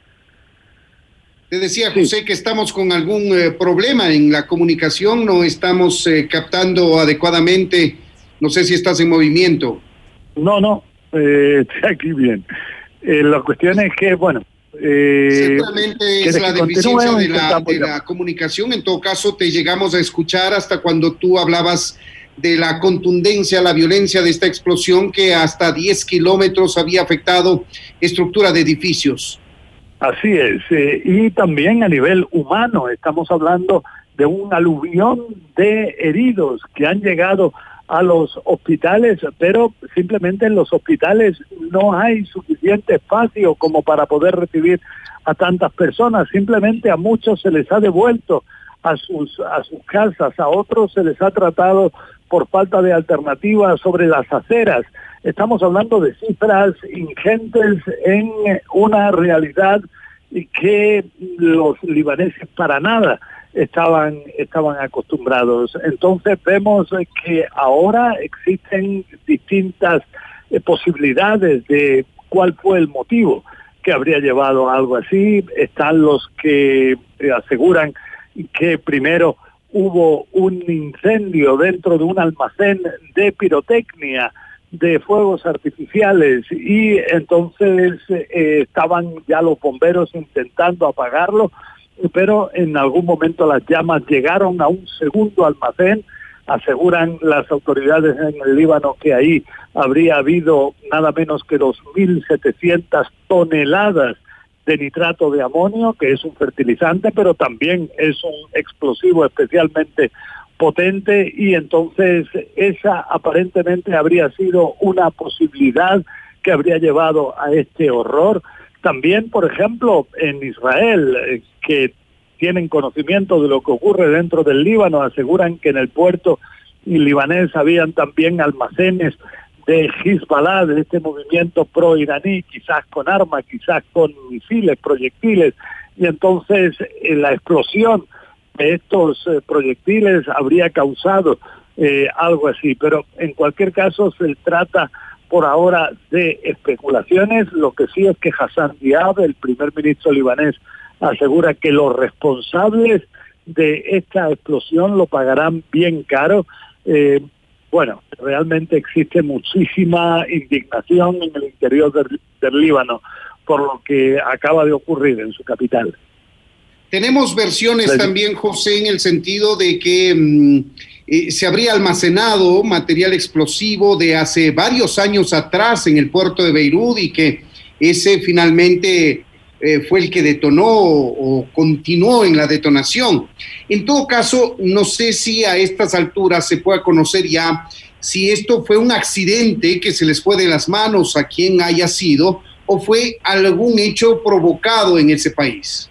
Te decía, José, sí. que estamos con algún eh, problema en la comunicación, no estamos eh, captando adecuadamente. No sé si estás en movimiento. No, no, eh, estoy aquí bien. Eh, la cuestión es que, bueno, Eh, Seguramente es la deficiencia de la, de la comunicación. En todo caso, te llegamos a escuchar hasta cuando tú hablabas de la contundencia, la violencia de esta explosión que hasta diez kilómetros había afectado estructura de edificios. Así es, eh, y también a nivel humano, estamos hablando de un aluvión de heridos que han llegado a los hospitales, pero simplemente en los hospitales no hay suficiente espacio como para poder recibir a tantas personas. Simplemente a muchos se les ha devuelto a sus a sus casas, a otros se les ha tratado por falta de alternativas sobre las aceras. Estamos hablando de cifras ingentes en una realidad que los libaneses para nada estaban estaban acostumbrados. Entonces vemos que ahora existen distintas eh, posibilidades de cuál fue el motivo que habría llevado a algo así. Están los que eh, aseguran que primero hubo un incendio dentro de un almacén de pirotecnia, de fuegos artificiales, y entonces eh, estaban ya los bomberos intentando apagarlo, pero en algún momento las llamas llegaron a un segundo almacén. Aseguran las autoridades en el Líbano que ahí habría habido nada menos que dos mil setecientas toneladas de nitrato de amonio, que es un fertilizante, pero también es un explosivo especialmente potente, y entonces esa aparentemente habría sido una posibilidad que habría llevado a este horror. También, por ejemplo, en Israel, eh, que tienen conocimiento de lo que ocurre dentro del Líbano, aseguran que en el puerto libanés habían también almacenes de Hezbollah, de este movimiento pro-iraní, quizás con armas, quizás con misiles, proyectiles, y entonces eh, la explosión de estos eh, proyectiles habría causado eh, algo así, pero en cualquier caso se trata por ahora de especulaciones. Lo que sí es que Hassan Diab, el primer ministro libanés, asegura que los responsables de esta explosión lo pagarán bien caro. Eh, bueno, realmente existe muchísima indignación en el interior del, del Líbano por lo que acaba de ocurrir en su capital. Tenemos versiones también, José, en el sentido de que mmm, eh, se habría almacenado material explosivo de hace varios años atrás en el puerto de Beirut y que ese finalmente eh, fue el que detonó o, o continuó en la detonación. En todo caso, no sé si a estas alturas se pueda conocer ya si esto fue un accidente que se les fue de las manos a quien haya sido o fue algún hecho provocado en ese país.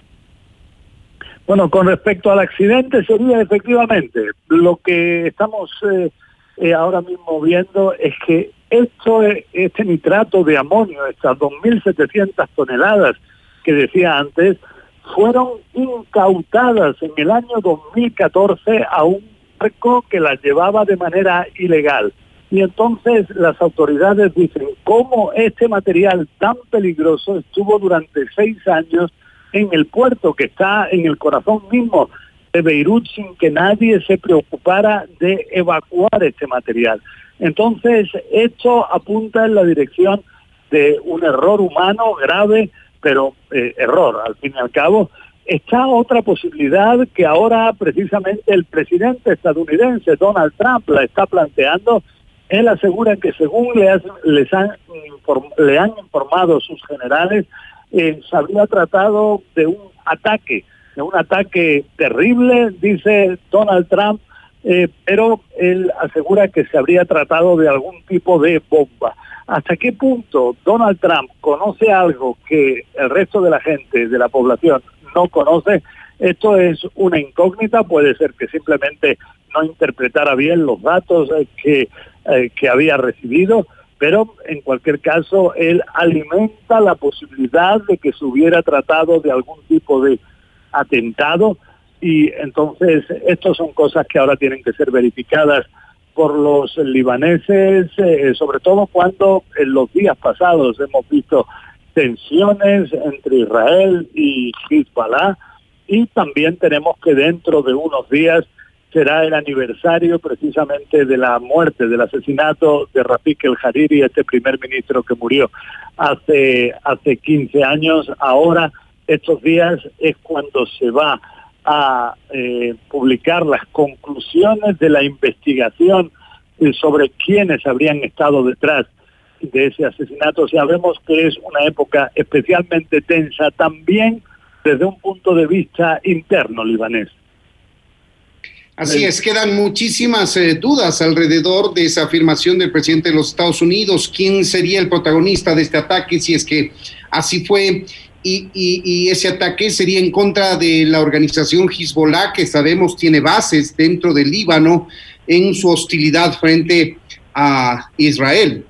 Bueno, con respecto al accidente sería efectivamente lo que estamos eh, eh, ahora mismo viendo es que esto, este nitrato de amonio, estas dos mil setecientas toneladas que decía antes, fueron incautadas en el año dos mil catorce a un barco que las llevaba de manera ilegal. Y entonces las autoridades dicen cómo este material tan peligroso estuvo durante seis años en el puerto que está en el corazón mismo de Beirut sin que nadie se preocupara de evacuar este material. Entonces, esto apunta en la dirección de un error humano grave, pero eh, error, al fin y al cabo. Está otra posibilidad que ahora precisamente el presidente estadounidense, Donald Trump, la está planteando. Él asegura que según le, has, les han, inform, le han informado sus generales, Eh, se habría tratado de un ataque, de un ataque terrible, dice Donald Trump, eh, pero él asegura que se habría tratado de algún tipo de bomba. ¿Hasta qué punto Donald Trump conoce algo que el resto de la gente, de la población, no conoce? Esto es una incógnita, puede ser que simplemente no interpretara bien los datos eh, que, eh, que había recibido, pero en cualquier caso él alimenta la posibilidad de que se hubiera tratado de algún tipo de atentado y entonces estas son cosas que ahora tienen que ser verificadas por los libaneses, eh, sobre todo cuando en los días pasados hemos visto tensiones entre Israel y Hezbollah y también tenemos que dentro de unos días será el aniversario precisamente de la muerte, del asesinato de Rafik El Hariri, este primer ministro que murió hace, hace quince años. Ahora, estos días, es cuando se va a eh, publicar las conclusiones de la investigación eh, sobre quiénes habrían estado detrás de ese asesinato. Sabemos que es una época especialmente tensa también desde un punto de vista interno libanés. Así es, quedan muchísimas eh, dudas alrededor de esa afirmación del presidente de los Estados Unidos. ¿Quién sería el protagonista de este ataque si es que así fue? Y, y, y ese ataque sería en contra de la organización Hezbollah, que sabemos tiene bases dentro del Líbano en su hostilidad frente a Israel.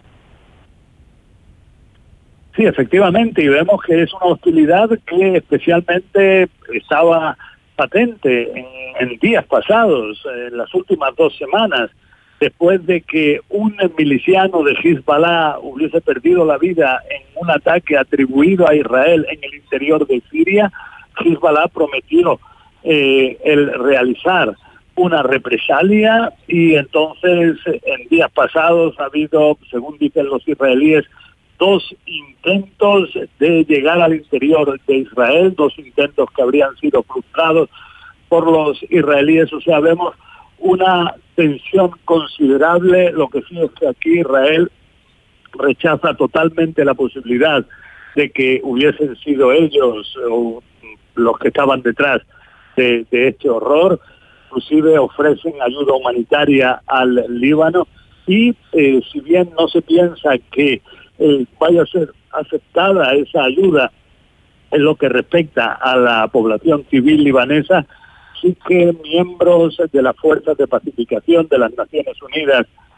Sí, efectivamente, y vemos que es una hostilidad que especialmente estaba patente en, en días pasados, en las últimas dos semanas, después de que un miliciano de Hezbollah hubiese perdido la vida en un ataque atribuido a Israel en el interior de Siria. Hezbollah prometió eh, el realizar una represalia y entonces en días pasados ha habido, según dicen los israelíes, dos intentos de llegar al interior de Israel, dos intentos que habrían sido frustrados por los israelíes. O sea, vemos una tensión considerable. Lo que sí es que aquí Israel rechaza totalmente la posibilidad de que hubiesen sido ellos o los que estaban detrás de, de este horror. Inclusive ofrecen ayuda humanitaria al Líbano y eh, si bien no se piensa que Eh, vaya a ser aceptada esa ayuda en lo que respecta a la población civil libanesa, sí que miembros de las fuerzas de pacificación de las Naciones Unidas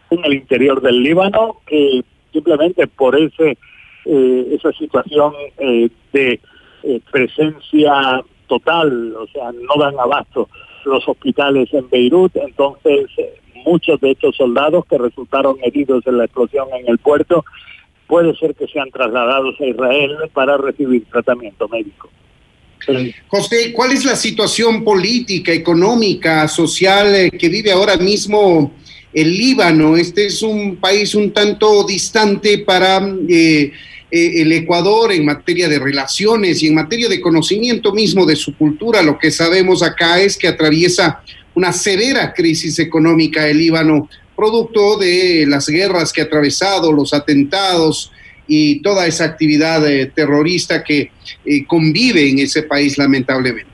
en el interior del Líbano, que simplemente por ese eh, esa situación eh, de eh, presencia total, o sea, no dan abasto los hospitales en Beirut, entonces eh, muchos de estos soldados que resultaron heridos en la explosión en el puerto, puede ser que sean trasladados a Israel para recibir tratamiento médico. Sí. José, ¿cuál es la situación política, económica, social eh, que vive ahora mismo el Líbano? Este es un país un tanto distante para eh, eh, el Ecuador en materia de relaciones y en materia de conocimiento mismo de su cultura. Lo que sabemos acá es que atraviesa una severa crisis económica el Líbano, producto de las guerras que ha atravesado, los atentados y toda esa actividad eh, terrorista que eh, convive en ese país, lamentablemente.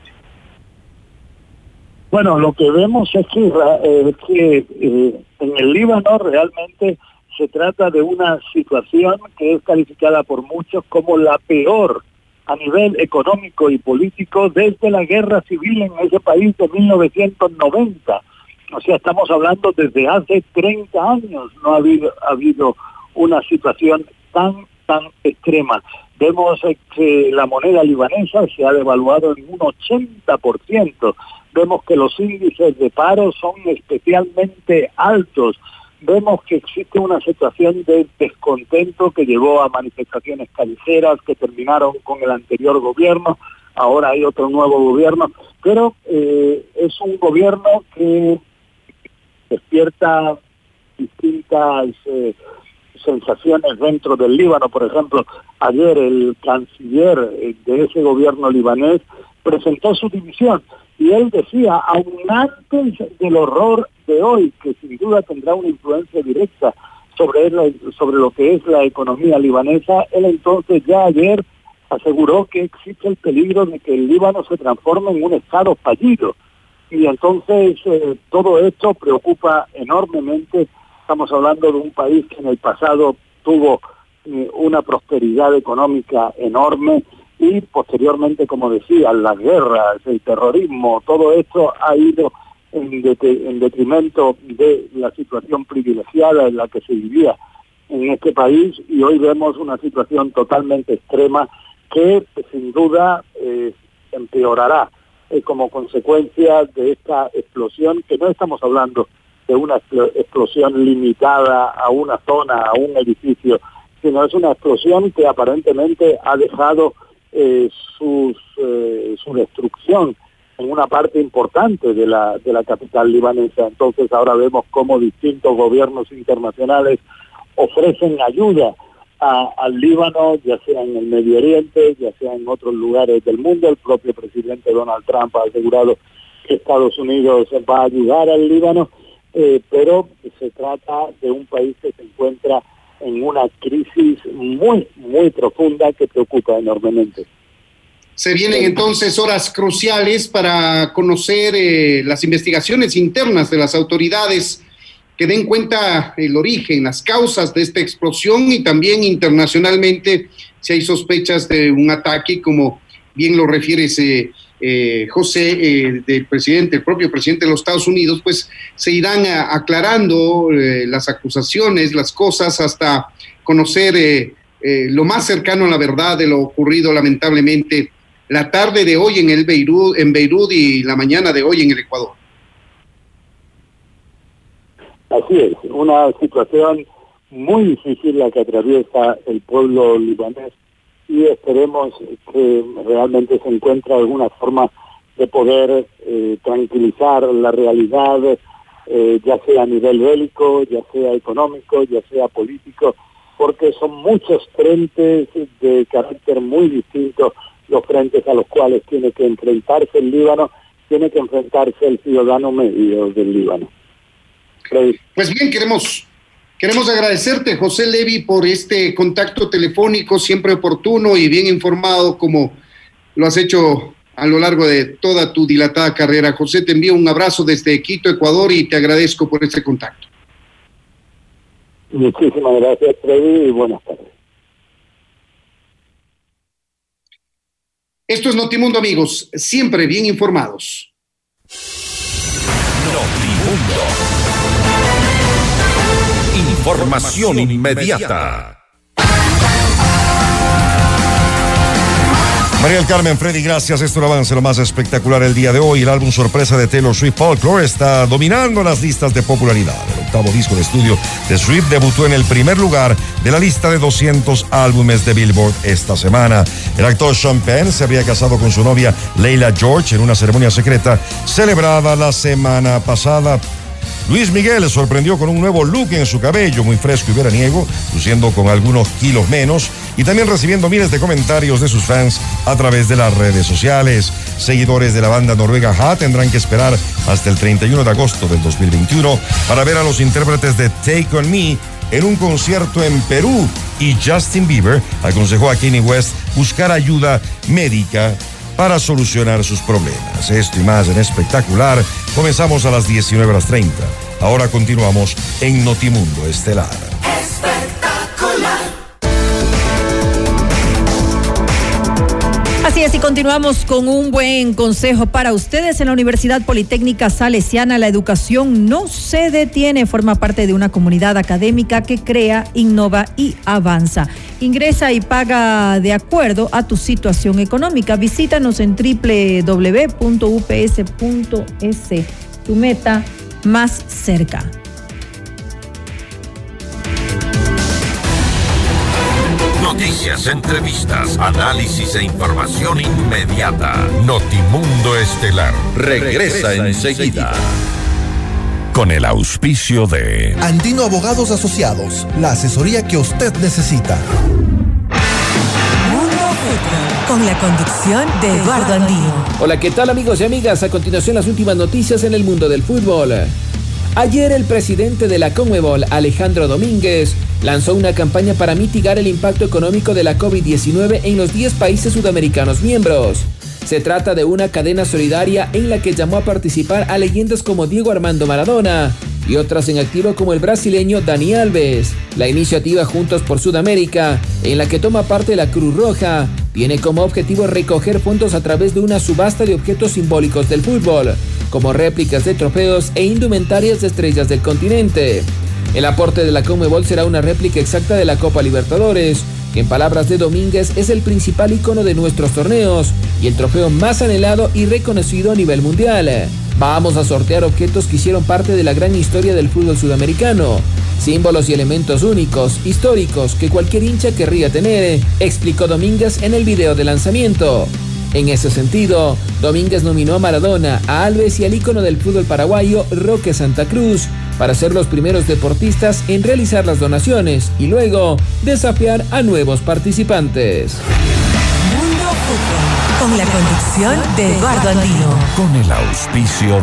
Bueno, lo que vemos es que, eh, es que eh, en el Líbano realmente se trata de una situación que es calificada por muchos como la peor a nivel económico y político desde la guerra civil en ese país de mil novecientos noventa. O sea, estamos hablando desde hace treinta años, no ha habido, ha habido una situación tan, tan extrema. Vemos que la moneda libanesa se ha devaluado en un ochenta por ciento. Vemos que los índices de paro son especialmente altos. Vemos que existe una situación de descontento que llevó a manifestaciones callejeras que terminaron con el anterior gobierno. Ahora hay otro nuevo gobierno, pero eh, es un gobierno que despierta distintas eh, sensaciones dentro del Líbano. Por ejemplo, ayer el canciller de ese gobierno libanés presentó su dimisión y él decía, aún antes del horror de hoy, que sin duda tendrá una influencia directa sobre, el, sobre lo que es la economía libanesa, él entonces ya ayer aseguró que existe el peligro de que el Líbano se transforme en un estado fallido. Y entonces eh, todo esto preocupa enormemente. Estamos hablando de un país que en el pasado tuvo eh, una prosperidad económica enorme y posteriormente, como decía, las guerras, el terrorismo, todo esto ha ido en, det en detrimento de la situación privilegiada en la que se vivía en este país, y hoy vemos una situación totalmente extrema que sin duda eh, empeorará eh, como consecuencia de esta explosión, que no estamos hablando de una explosión limitada a una zona, a un edificio, sino es una explosión que aparentemente ha dejado eh, sus, eh, su destrucción en una parte importante de la, de la capital libanesa. Entonces ahora vemos cómo distintos gobiernos internacionales ofrecen ayuda a, al Líbano, ya sea en el Medio Oriente, ya sea en otros lugares del mundo. El propio presidente Donald Trump ha asegurado que Estados Unidos va a ayudar al Líbano, eh, pero se trata de un país que se encuentra en una crisis muy, muy profunda que preocupa enormemente. Se vienen entonces horas cruciales para conocer eh, las investigaciones internas de las autoridades que den cuenta el origen, las causas de esta explosión, y también internacionalmente si hay sospechas de un ataque, como bien lo refiere ese, eh, José, eh, del presidente, el propio presidente de los Estados Unidos, pues se irán a, aclarando eh, las acusaciones, las cosas, hasta conocer eh, eh, lo más cercano a la verdad de lo ocurrido lamentablemente la tarde de hoy en el Beirut, en Beirut y la mañana de hoy en el Ecuador. Así es, una situación muy difícil la que atraviesa el pueblo libanés, y esperemos que realmente se encuentre alguna forma de poder eh, tranquilizar la realidad, eh, ya sea a nivel bélico, ya sea económico, ya sea político, porque son muchos frentes de carácter muy distinto los frentes a los cuales tiene que enfrentarse el Líbano, tiene que enfrentarse el ciudadano medio del Líbano. Pues bien, queremos, queremos agradecerte, José Levi, por este contacto telefónico siempre oportuno y bien informado, como lo has hecho a lo largo de toda tu dilatada carrera. José, te envío un abrazo desde Quito, Ecuador, y te agradezco por este contacto. Muchísimas gracias, Freddy, y buenas tardes. Esto es Notimundo, amigos, siempre bien informados. Notimundo. Información inmediata. María del Carmen, Freddy, gracias. Esto es un avance, lo más espectacular el día de hoy. El álbum sorpresa de Taylor Swift, Folklore, está dominando las listas de popularidad. El octavo disco de estudio de Swift debutó en el primer lugar de la lista de doscientos álbumes de Billboard esta semana. El actor Sean Penn se habría casado con su novia Leila George en una ceremonia secreta celebrada la semana pasada. Luis Miguel sorprendió con un nuevo look en su cabello, muy fresco y veraniego, luciendo con algunos kilos menos y también recibiendo miles de comentarios de sus fans a través de las redes sociales. Seguidores de la banda noruega H A tendrán que esperar hasta el treinta y uno de agosto del dos mil veintiuno para ver a los intérpretes de Take On Me en un concierto en Perú, y Justin Bieber aconsejó a Kanye West buscar ayuda médica para solucionar sus problemas. Esto y más en Espectacular. Comenzamos a las diecinueve horas treinta. Ahora continuamos en Notimundo Estelar. Espectacular. Así es, y continuamos con un buen consejo para ustedes. En la Universidad Politécnica Salesiana, la educación no se detiene, forma parte de una comunidad académica que crea, innova y avanza. Ingresa y paga de acuerdo a tu situación económica. Visítanos en doble u doble u doble u punto u p s punto es, tu meta más cerca. Noticias, entrevistas, análisis e información inmediata. Notimundo Estelar regresa enseguida. Con el auspicio de Andino Abogados Asociados, la asesoría que usted necesita. Mundo Fútbol, con la conducción de Eduardo Andino. Hola, ¿qué tal, amigos y amigas? A continuación, las últimas noticias en el mundo del fútbol. Ayer el presidente de la Conmebol, Alejandro Domínguez, lanzó una campaña para mitigar el impacto económico de la COVID diecinueve en los diez países sudamericanos miembros. Se trata de una cadena solidaria en la que llamó a participar a leyendas como Diego Armando Maradona y otras en activo como el brasileño Dani Alves. La iniciativa Juntos por Sudamérica, en la que toma parte la Cruz Roja, tiene como objetivo recoger fondos a través de una subasta de objetos simbólicos del fútbol, como réplicas de trofeos e indumentarias de estrellas del continente. El aporte de la Conmebol será una réplica exacta de la Copa Libertadores, que en palabras de Domínguez es el principal icono de nuestros torneos y el trofeo más anhelado y reconocido a nivel mundial. Vamos a sortear objetos que hicieron parte de la gran historia del fútbol sudamericano, símbolos y elementos únicos, históricos, que cualquier hincha querría tener, explicó Domínguez en el video de lanzamiento. En ese sentido, Domínguez nominó a Maradona, a Alves y al ícono del fútbol paraguayo, Roque Santa Cruz, para ser los primeros deportistas en realizar las donaciones y luego desafiar a nuevos participantes. Mundo Fútbol, con la conducción de Eduardo Andino. Con el auspicio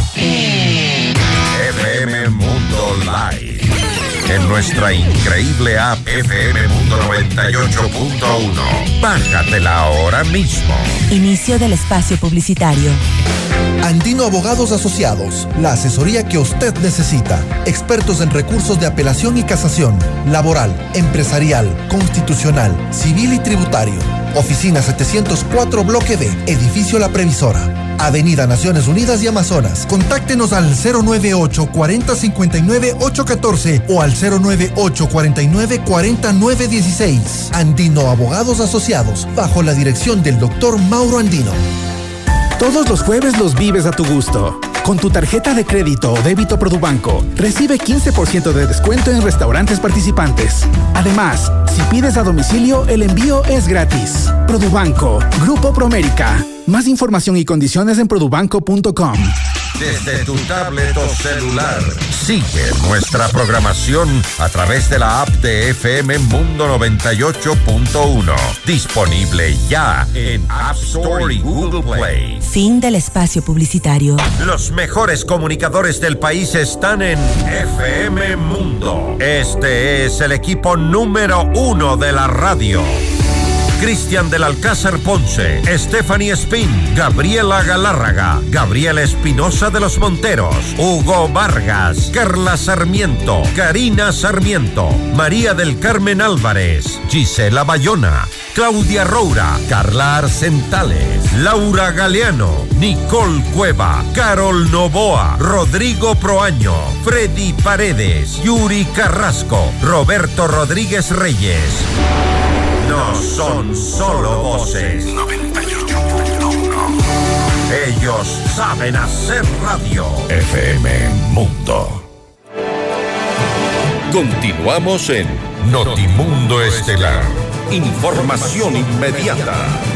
de F M Mundo Live. En nuestra increíble app F M Mundo noventa y ocho punto uno. Bájatela ahora mismo. Inicio del espacio publicitario. Andino Abogados Asociados, la asesoría que usted necesita. Expertos en recursos de apelación y casación, laboral, empresarial, constitucional, civil y tributario. Oficina setecientos cuatro Bloque D, Edificio La Previsora, Avenida Naciones Unidas y Amazonas. Contáctenos al cero nueve ocho, cuarenta, cincuenta y nueve, ocho catorce o al cero nueve ocho, cuarenta y nueve, cuarenta, nueve dieciséis. Andino Abogados Asociados, bajo la dirección del doctor Mauro Andino. Todos los jueves los vives a tu gusto. Con tu tarjeta de crédito o débito Produbanco, recibe quince por ciento de descuento en restaurantes participantes. Además, si pides a domicilio, el envío es gratis. Produbanco, Grupo Promérica. Más información y condiciones en produbanco punto com. Desde tu tablet o celular, sigue nuestra programación a través de la app de F M Mundo noventa y ocho punto uno. Disponible ya en App Store y Google Play. Fin del espacio publicitario. Los mejores comunicadores del país están en F M Mundo. Este es el equipo número uno de la radio. Cristian del Alcázar Ponce, Stephanie Espín, Gabriela Galárraga, Gabriela Espinosa de los Monteros, Hugo Vargas, Carla Sarmiento, Karina Sarmiento, María del Carmen Álvarez, Gisela Bayona, Claudia Roura, Carla Arcentales, Laura Galeano, Nicole Cueva, Carol Novoa, Rodrigo Proaño, Freddy Paredes, Yuri Carrasco, Roberto Rodríguez Reyes. No son solo voces. noventa y ocho punto uno. Ellos saben hacer radio. F M Mundo. Continuamos en Notimundo Estelar. Información inmediata.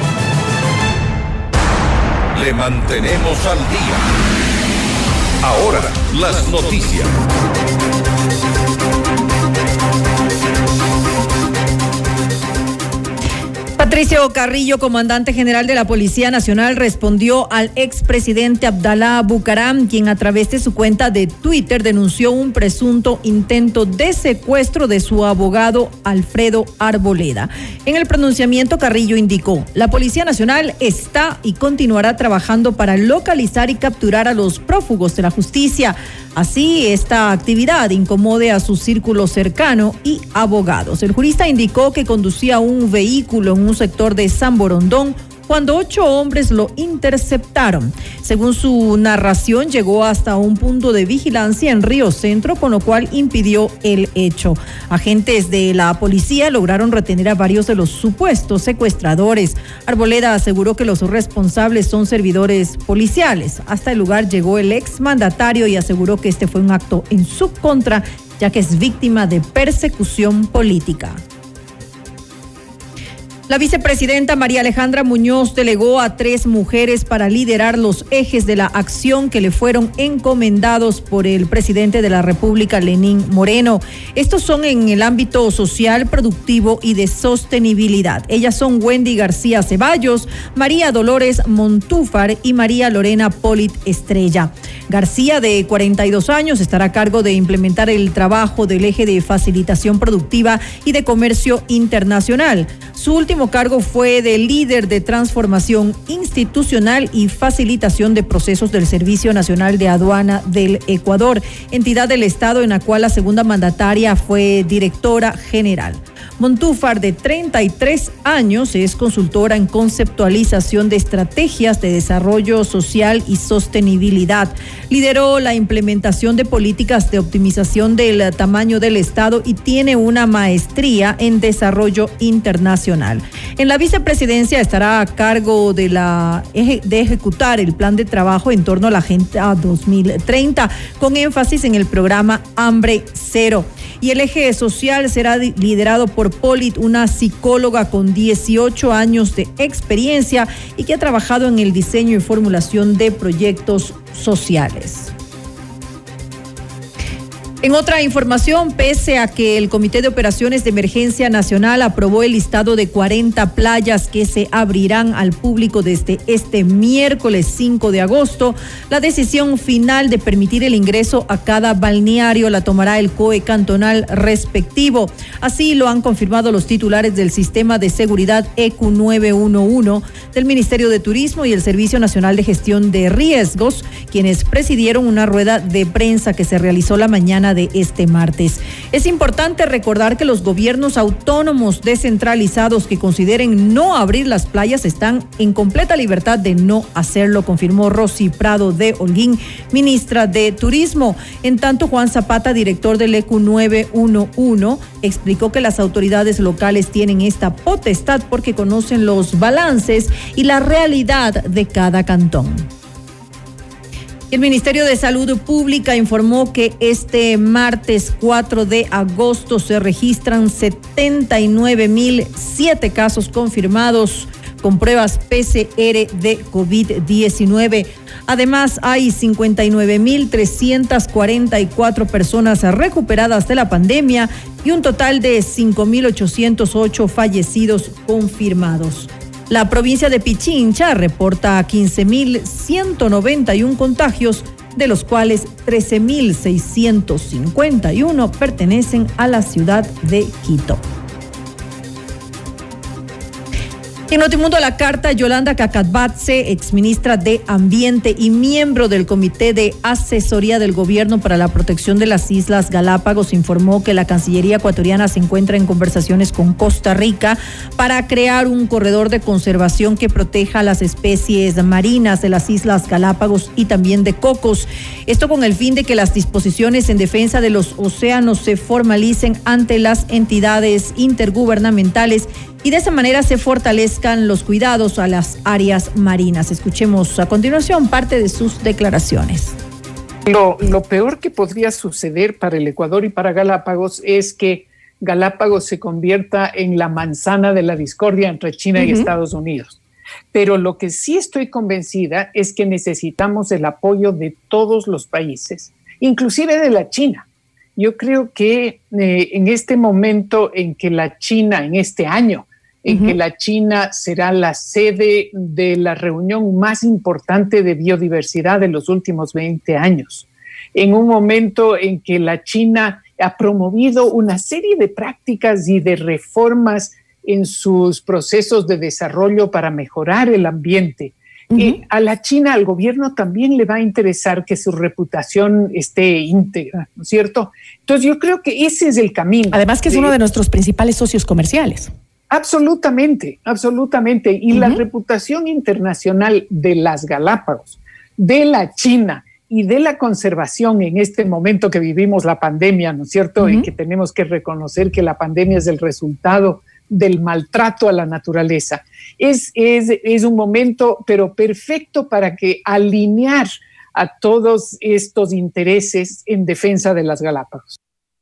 Le mantenemos al día. Ahora, las noticias. Patricio Carrillo, comandante general de la Policía Nacional, respondió al expresidente Abdalá Bucaram, quien a través de su cuenta de Twitter denunció un presunto intento de secuestro de su abogado Alfredo Arboleda. En el pronunciamiento, Carrillo indicó: la Policía Nacional está y continuará trabajando para localizar y capturar a los prófugos de la justicia. Así, esta actividad incomode a su círculo cercano y abogados. El jurista indicó que conducía un vehículo en un sector de San Borondón cuando ocho hombres lo interceptaron. Según su narración, llegó hasta un punto de vigilancia en Río Centro, con lo cual impidió el hecho. Agentes de la policía lograron retener a varios de los supuestos secuestradores. Arboleda aseguró que los responsables son servidores policiales. Hasta el lugar llegó el exmandatario y aseguró que este fue un acto en su contra, ya que es víctima de persecución política. La vicepresidenta María Alejandra Muñoz delegó a tres mujeres para liderar los ejes de la acción que le fueron encomendados por el presidente de la República, Lenín Moreno. Estos son en el ámbito social, productivo y de sostenibilidad. Ellas son Wendy García Ceballos, María Dolores Montúfar y María Lorena Polit Estrella. García, de cuarenta y dos años, estará a cargo de implementar el trabajo del eje de facilitación productiva y de comercio internacional. Su último cargo fue de líder de transformación institucional y facilitación de procesos del Servicio Nacional de Aduana del Ecuador, entidad del Estado en la cual la segunda mandataria fue directora general. Montúfar, de treinta y tres años, es consultora en conceptualización de estrategias de desarrollo social y sostenibilidad. Lideró la implementación de políticas de optimización del tamaño del Estado y tiene una maestría en desarrollo internacional. En la vicepresidencia estará a cargo de, la, de ejecutar el plan de trabajo en torno a la Agenda dos mil treinta, con énfasis en el programa Hambre Cero. Y el eje social será liderado por Polit, una psicóloga con dieciocho años de experiencia y que ha trabajado en el diseño y formulación de proyectos sociales. En otra información, pese a que el Comité de Operaciones de Emergencia Nacional aprobó el listado de cuarenta playas que se abrirán al público desde este miércoles cinco de agosto, la decisión final de permitir el ingreso a cada balneario la tomará el C O E cantonal respectivo. Así lo han confirmado los titulares del Sistema de Seguridad E Q nueve uno uno del Ministerio de Turismo y el Servicio Nacional de Gestión de Riesgos, quienes presidieron una rueda de prensa que se realizó la mañana de este martes. Es importante recordar que los gobiernos autónomos descentralizados que consideren no abrir las playas están en completa libertad de no hacerlo, confirmó Rosy Prado de Holguín, ministra de Turismo. En tanto, Juan Zapata, director del E Q nueve uno uno, explicó que las autoridades locales tienen esta potestad porque conocen los balances y la realidad de cada cantón. El Ministerio de Salud Pública informó que este martes cuatro de agosto se registran setenta y nueve mil siete casos confirmados con pruebas P C R de COVID diecinueve. Además, hay cincuenta y nueve mil trescientas cuarenta y cuatro personas recuperadas de la pandemia y un total de cinco mil ochocientos ocho fallecidos confirmados. La provincia de Pichincha reporta quince mil ciento noventa y uno contagios, de los cuales trece mil seiscientos cincuenta y uno pertenecen a la ciudad de Quito. En Notimundo a la carta, Yolanda Cacatbatse, exministra de Ambiente y miembro del Comité de Asesoría del Gobierno para la Protección de las Islas Galápagos, informó que la Cancillería ecuatoriana se encuentra en conversaciones con Costa Rica para crear un corredor de conservación que proteja las especies marinas de las Islas Galápagos y también de cocos. Esto con el fin de que las disposiciones en defensa de los océanos se formalicen ante las entidades intergubernamentales y de esa manera se fortalezcan los cuidados a las áreas marinas. Escuchemos a continuación parte de sus declaraciones. Lo, lo peor que podría suceder para el Ecuador y para Galápagos es que Galápagos se convierta en la manzana de la discordia entre China uh-huh. y Estados Unidos. Pero lo que sí estoy convencida es que necesitamos el apoyo de todos los países, inclusive de la China. Yo creo que eh, en este momento en que la China, en este año, en uh-huh. que la China será la sede de la reunión más importante de biodiversidad de los últimos veinte años, en un momento en que la China ha promovido una serie de prácticas y de reformas en sus procesos de desarrollo para mejorar el ambiente. Uh-huh. Eh, a la China, al gobierno también le va a interesar que su reputación esté íntegra, ¿no es cierto? Entonces yo creo que ese es el camino. Además que es de, uno de nuestros principales socios comerciales. Absolutamente, absolutamente. Y uh-huh. la reputación internacional de las Galápagos, de la China y de la conservación en este momento que vivimos la pandemia, ¿no es cierto? Uh-huh. Y que tenemos que reconocer que la pandemia es el resultado del maltrato a la naturaleza. Es, es, es un momento, pero perfecto para que alinear a todos estos intereses en defensa de las Galápagos.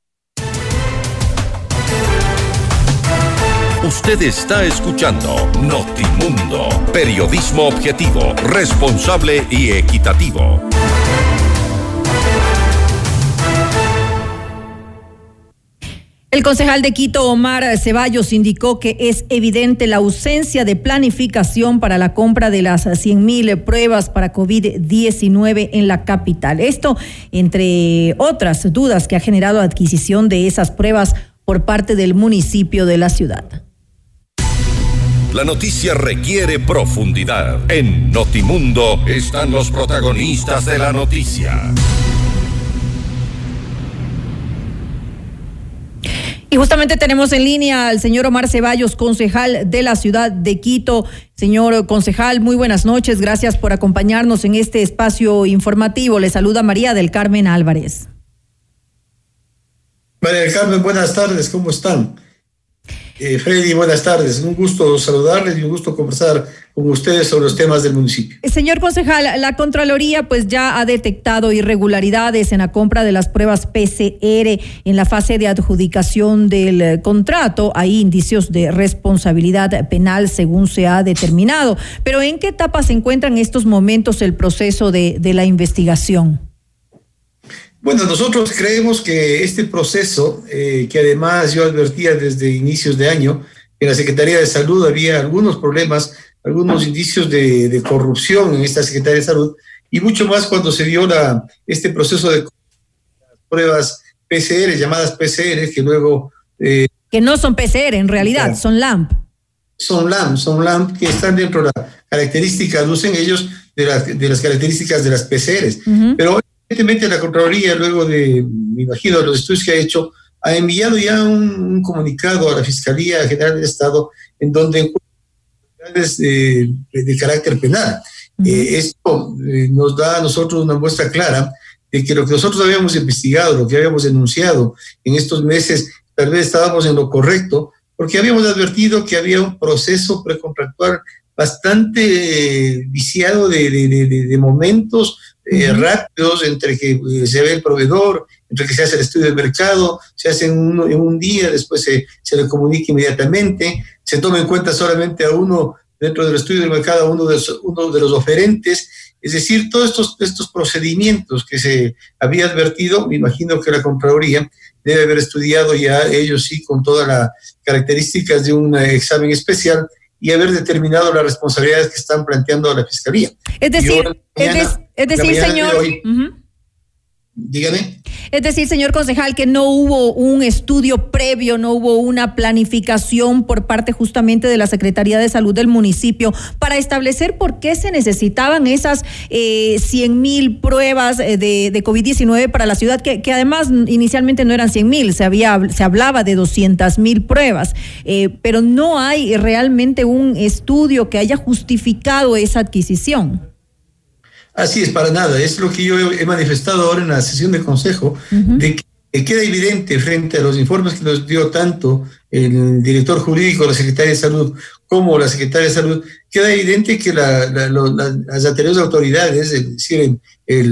Usted está escuchando Notimundo, periodismo objetivo, responsable y equitativo. El concejal de Quito, Omar Ceballos, indicó que es evidente la ausencia de planificación para la compra de las cien mil pruebas para COVID diecinueve en la capital. Esto, entre otras dudas que ha generado la adquisición de esas pruebas por parte del municipio de la ciudad. La noticia requiere profundidad. En Notimundo están los protagonistas de la noticia. Y justamente tenemos en línea al señor Omar Ceballos, concejal de la ciudad de Quito. Señor concejal, muy buenas noches. Gracias por acompañarnos en este espacio informativo. Le saluda María del Carmen Álvarez. María del Carmen, buenas tardes. ¿Cómo están? Eh, Freddy, buenas tardes. Un gusto saludarles y un gusto conversar con ustedes sobre los temas del municipio. Señor concejal, la Contraloría pues ya ha detectado irregularidades en la compra de las pruebas P C R en la fase de adjudicación del contrato. Hay indicios de responsabilidad penal según se ha determinado. Pero ¿en qué etapa se encuentra en estos momentos el proceso de, de la investigación? Bueno, nosotros creemos que este proceso, eh, que además yo advertía desde inicios de año, que en la Secretaría de Salud había algunos problemas, algunos indicios de, de corrupción en esta Secretaría de Salud, y mucho más cuando se dio la, este proceso de pruebas P C R, llamadas P C R, que luego... Eh, que no son P C R, en realidad, son L A M P. Son L A M P, son L A M P que están dentro de las características, lucen ellos de, la, de las características de las P C Rs. Uh-huh. Pero evidentemente la Contraloría, luego de, me imagino, los estudios que ha hecho, ha enviado ya un, un comunicado a la Fiscalía General del Estado en donde encuentra de, de carácter penal. Uh-huh. Eh, esto eh, nos da a nosotros una muestra clara de que lo que nosotros habíamos investigado, lo que habíamos denunciado en estos meses, tal vez estábamos en lo correcto, porque habíamos advertido que había un proceso precontractual bastante eh, viciado de, de, de, de momentos eh, uh-huh. rápidos, entre que eh, se ve el proveedor, entre que se hace el estudio del mercado, se hace en un, en un día, después se, se le comunica inmediatamente, se toma en cuenta solamente a uno, dentro del estudio del mercado, a uno de los, uno de los oferentes. Es decir, todos estos, estos procedimientos que se había advertido, me imagino que la Contraloría debe haber estudiado ya, ellos sí, con todas las características de un examen especial, y haber determinado las responsabilidades que están planteando a la Fiscalía. Es decir, mañana, es, de, es decir, señor... De hoy, uh-huh. Dígame. Es decir, señor concejal, que no hubo un estudio previo, no hubo una planificación por parte justamente de la Secretaría de Salud del municipio para establecer por qué se necesitaban esas eh, cien mil pruebas de, de COVID diecinueve para la ciudad, que, que además inicialmente no eran cien mil, se, había, se hablaba de doscientas mil pruebas, eh, pero no hay realmente un estudio que haya justificado esa adquisición. Así es, para nada. Es lo que yo he manifestado ahora en la sesión de consejo, uh-huh. de que queda evidente frente a los informes que nos dio tanto el director jurídico, la Secretaría de Salud, como la Secretaria de Salud, queda evidente que la, la, la, las anteriores autoridades, es decir, el,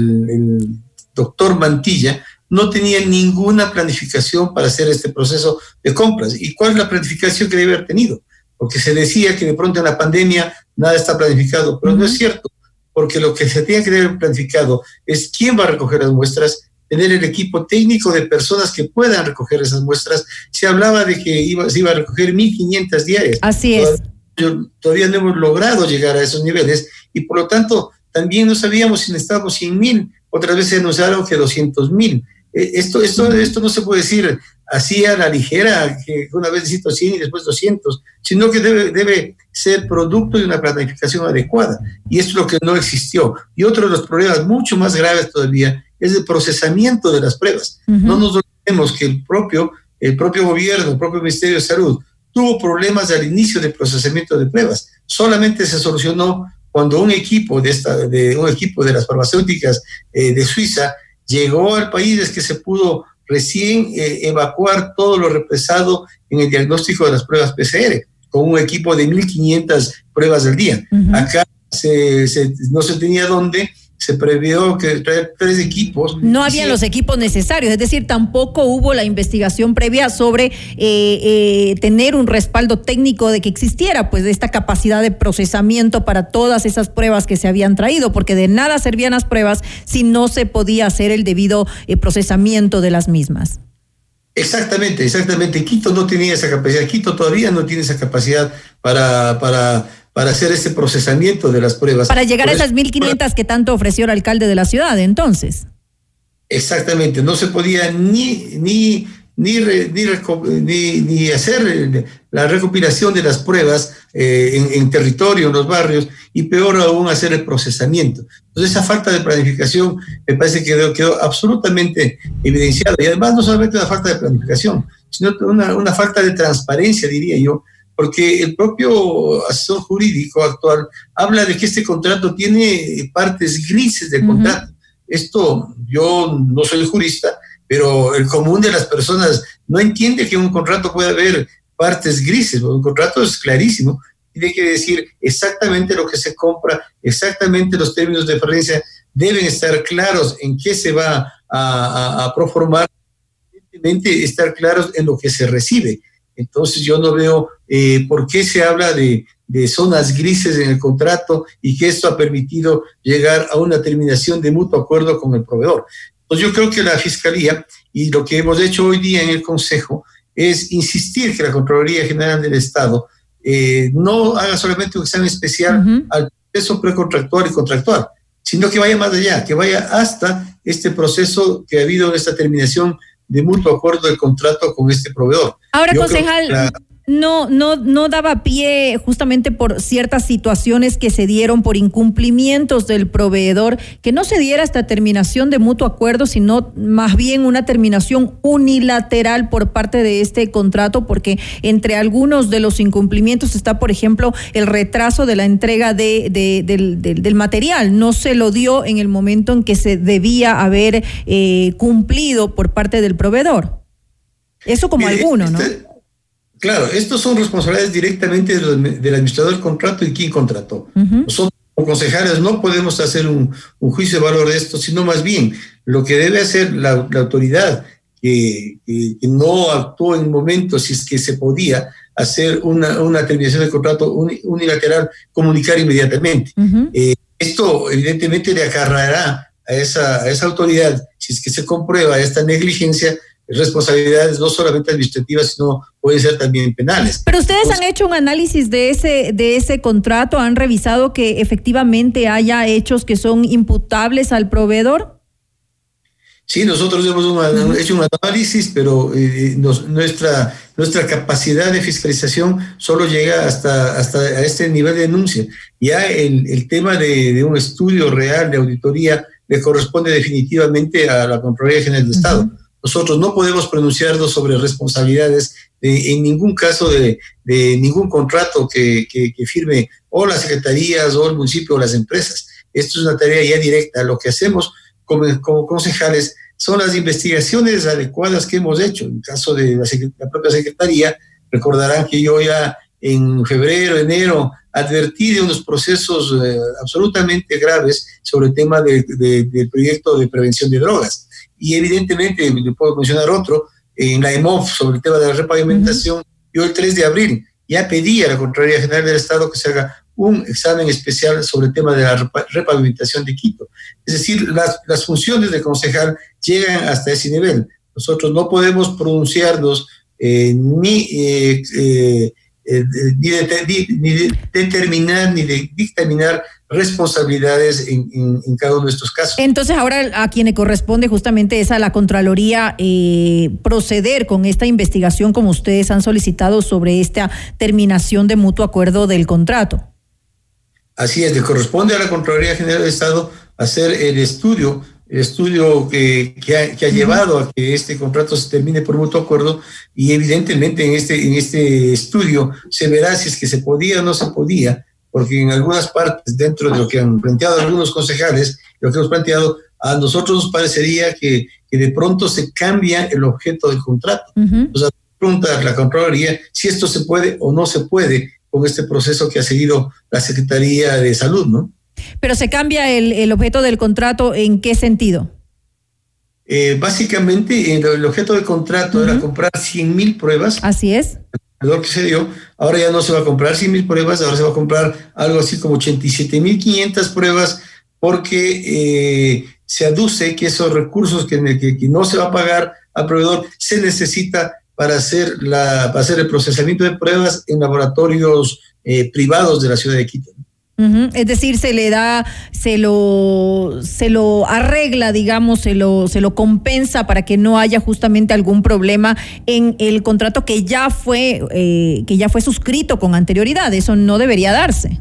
el doctor Mantilla, no tenían ninguna planificación para hacer este proceso de compras. ¿Y cuál es la planificación que debe haber tenido? Porque se decía que de pronto en la pandemia nada está planificado, pero uh-huh. no es cierto. Porque lo que se tiene que tener planificado es quién va a recoger las muestras, tener el equipo técnico de personas que puedan recoger esas muestras. Se hablaba de que iba, se iba a recoger mil quinientas diarias. Así es. Todavía, todavía no hemos logrado llegar a esos niveles y por lo tanto también no sabíamos si necesitábamos cien mil, otras veces se anunciaron que doscientos mil. Esto, esto, esto no se puede decir así a la ligera, que una vez necesito cien y después doscientos, sino que debe, debe ser producto de una planificación adecuada. Y esto es lo que no existió. Y otro de los problemas mucho más graves todavía es el procesamiento de las pruebas. Uh-huh. No nos olvidemos que el propio, el propio gobierno, el propio Ministerio de Salud, tuvo problemas al inicio del procesamiento de pruebas. Solamente se solucionó cuando un equipo de, esta, de, un equipo de las farmacéuticas eh, de Suiza llegó al país, es que se pudo recién eh, evacuar todo lo represado en el diagnóstico de las pruebas P C R, con un equipo de mil quinientas pruebas al día. Uh-huh. Acá se, se, no se tenía dónde, se previó que traer tres equipos. No habían sí. los equipos necesarios, es decir, tampoco hubo la investigación previa sobre eh, eh, tener un respaldo técnico de que existiera pues esta capacidad de procesamiento para todas esas pruebas que se habían traído, porque de nada servían las pruebas si no se podía hacer el debido eh, procesamiento de las mismas. Exactamente, exactamente. Quito no tenía esa capacidad, Quito todavía no tiene esa capacidad para... para para hacer ese procesamiento de las pruebas. Para llegar Por a esas mil quinientas que tanto ofreció el alcalde de la ciudad, entonces. Exactamente, no se podía ni ni ni ni, ni, ni hacer la recopilación de las pruebas eh, en, en territorio, en los barrios, y peor aún hacer el procesamiento. Entonces esa falta de planificación me parece que quedó, quedó absolutamente evidenciada, y además no solamente una falta de planificación, sino una, una falta de transparencia, diría yo, porque el propio asesor jurídico actual habla de que este contrato tiene partes grises del uh-huh. contrato. Esto, yo no soy jurista, pero el común de las personas no entiende que en un contrato puede haber partes grises. Un contrato es clarísimo, tiene que decir exactamente lo que se compra, exactamente los términos de referencia, deben estar claros en qué se va a, a, a proformar, evidentemente estar claros en lo que se recibe. Entonces yo no veo eh, por qué se habla de, de zonas grises en el contrato y que esto ha permitido llegar a una terminación de mutuo acuerdo con el proveedor. Entonces yo creo que la Fiscalía, y lo que hemos hecho hoy día en el Consejo, es insistir que la Contraloría General del Estado eh, no haga solamente un examen especial uh-huh. al proceso precontractual y contractual, sino que vaya más allá, que vaya hasta este proceso que ha habido en esta terminación de mutuo acuerdo del contrato con este proveedor. Ahora, Yo concejal, la... no, no, no daba pie justamente por ciertas situaciones que se dieron por incumplimientos del proveedor, que no se diera esta terminación de mutuo acuerdo, sino más bien una terminación unilateral por parte de este contrato, porque entre algunos de los incumplimientos está, por ejemplo, el retraso de la entrega de, de, del, del, del material. No se lo dio en el momento en que se debía haber eh, cumplido por parte del proveedor. Eso como Mire, alguno, ¿no? Este... Claro, estos son responsabilidades directamente del, del administrador del contrato y quién contrató. Uh-huh. Nosotros como concejales no podemos hacer un, un juicio de valor de esto, sino más bien lo que debe hacer la, la autoridad que, que, que no actuó en momentos si es que se podía hacer una, una terminación del contrato unilateral, comunicar inmediatamente. Uh-huh. Eh, esto evidentemente le acarreará a esa, a esa autoridad, si es que se comprueba esta negligencia, responsabilidades no solamente administrativas, sino pueden ser también penales. Pero ustedes Entonces, han hecho un análisis de ese de ese contrato, han revisado que efectivamente haya hechos que son imputables al proveedor. Sí, nosotros hemos una, uh-huh. hecho un análisis, pero eh, nos, nuestra, nuestra capacidad de fiscalización solo llega hasta, hasta este nivel de denuncia. Ya el, el tema de, de un estudio real de auditoría le corresponde definitivamente a la Contraloría General del Estado. Uh-huh. Nosotros no podemos pronunciarnos sobre responsabilidades de, en ningún caso de, de ningún contrato que, que, que firme o las secretarías o el municipio o las empresas. Esto es una tarea ya directa. Lo que hacemos como, como concejales son las investigaciones adecuadas que hemos hecho. En el caso de la, la propia secretaría, recordarán que yo ya en febrero, enero, advertí de unos procesos eh, absolutamente graves sobre el tema de, de, del proyecto de prevención de drogas. Y evidentemente, le puedo mencionar otro, en la E M O F, sobre el tema de la repavimentación, uh-huh. yo el tres de abril ya pedí a la Contraloría General del Estado que se haga un examen especial sobre el tema de la repavimentación de Quito. Es decir, las, las funciones de concejal llegan hasta ese nivel. Nosotros no podemos pronunciarnos eh, ni, eh, eh, eh, ni, de, ni de determinar ni de dictaminar responsabilidades en, en, en cada uno de estos casos. Entonces ahora a quien le corresponde justamente es a la Contraloría eh, proceder con esta investigación como ustedes han solicitado sobre esta terminación de mutuo acuerdo del contrato. Así es, le corresponde a la Contraloría General del Estado hacer el estudio, el estudio que, que, ha, que ha llevado a que este contrato se termine por mutuo acuerdo, y evidentemente en este, en este estudio se verá si es que se podía o no se podía, porque en algunas partes, dentro de lo que han planteado algunos concejales, lo que hemos planteado, a nosotros nos parecería que, que de pronto se cambia el objeto del contrato. Uh-huh. O sea, preguntar a la Contraloría si esto se puede o no se puede con este proceso que ha seguido la Secretaría de Salud, ¿no? Pero se cambia el, el objeto del contrato, ¿en qué sentido? Eh, básicamente, el, el objeto del contrato uh-huh. era comprar cien mil pruebas. Así es. Lo que se dio, ahora ya no se va a comprar cien mil pruebas, ahora se va a comprar algo así como ochenta y siete mil quinientas pruebas, porque eh, se aduce que esos recursos que, que, que no se va a pagar al proveedor se necesita para hacer, la, para hacer el procesamiento de pruebas en laboratorios eh, privados de la ciudad de Quito. Uh-huh. Es decir, se le da, se lo, se lo arregla, digamos, se lo, se lo compensa para que no haya justamente algún problema en el contrato que ya fue, eh, que ya fue suscrito con anterioridad. Eso no debería darse.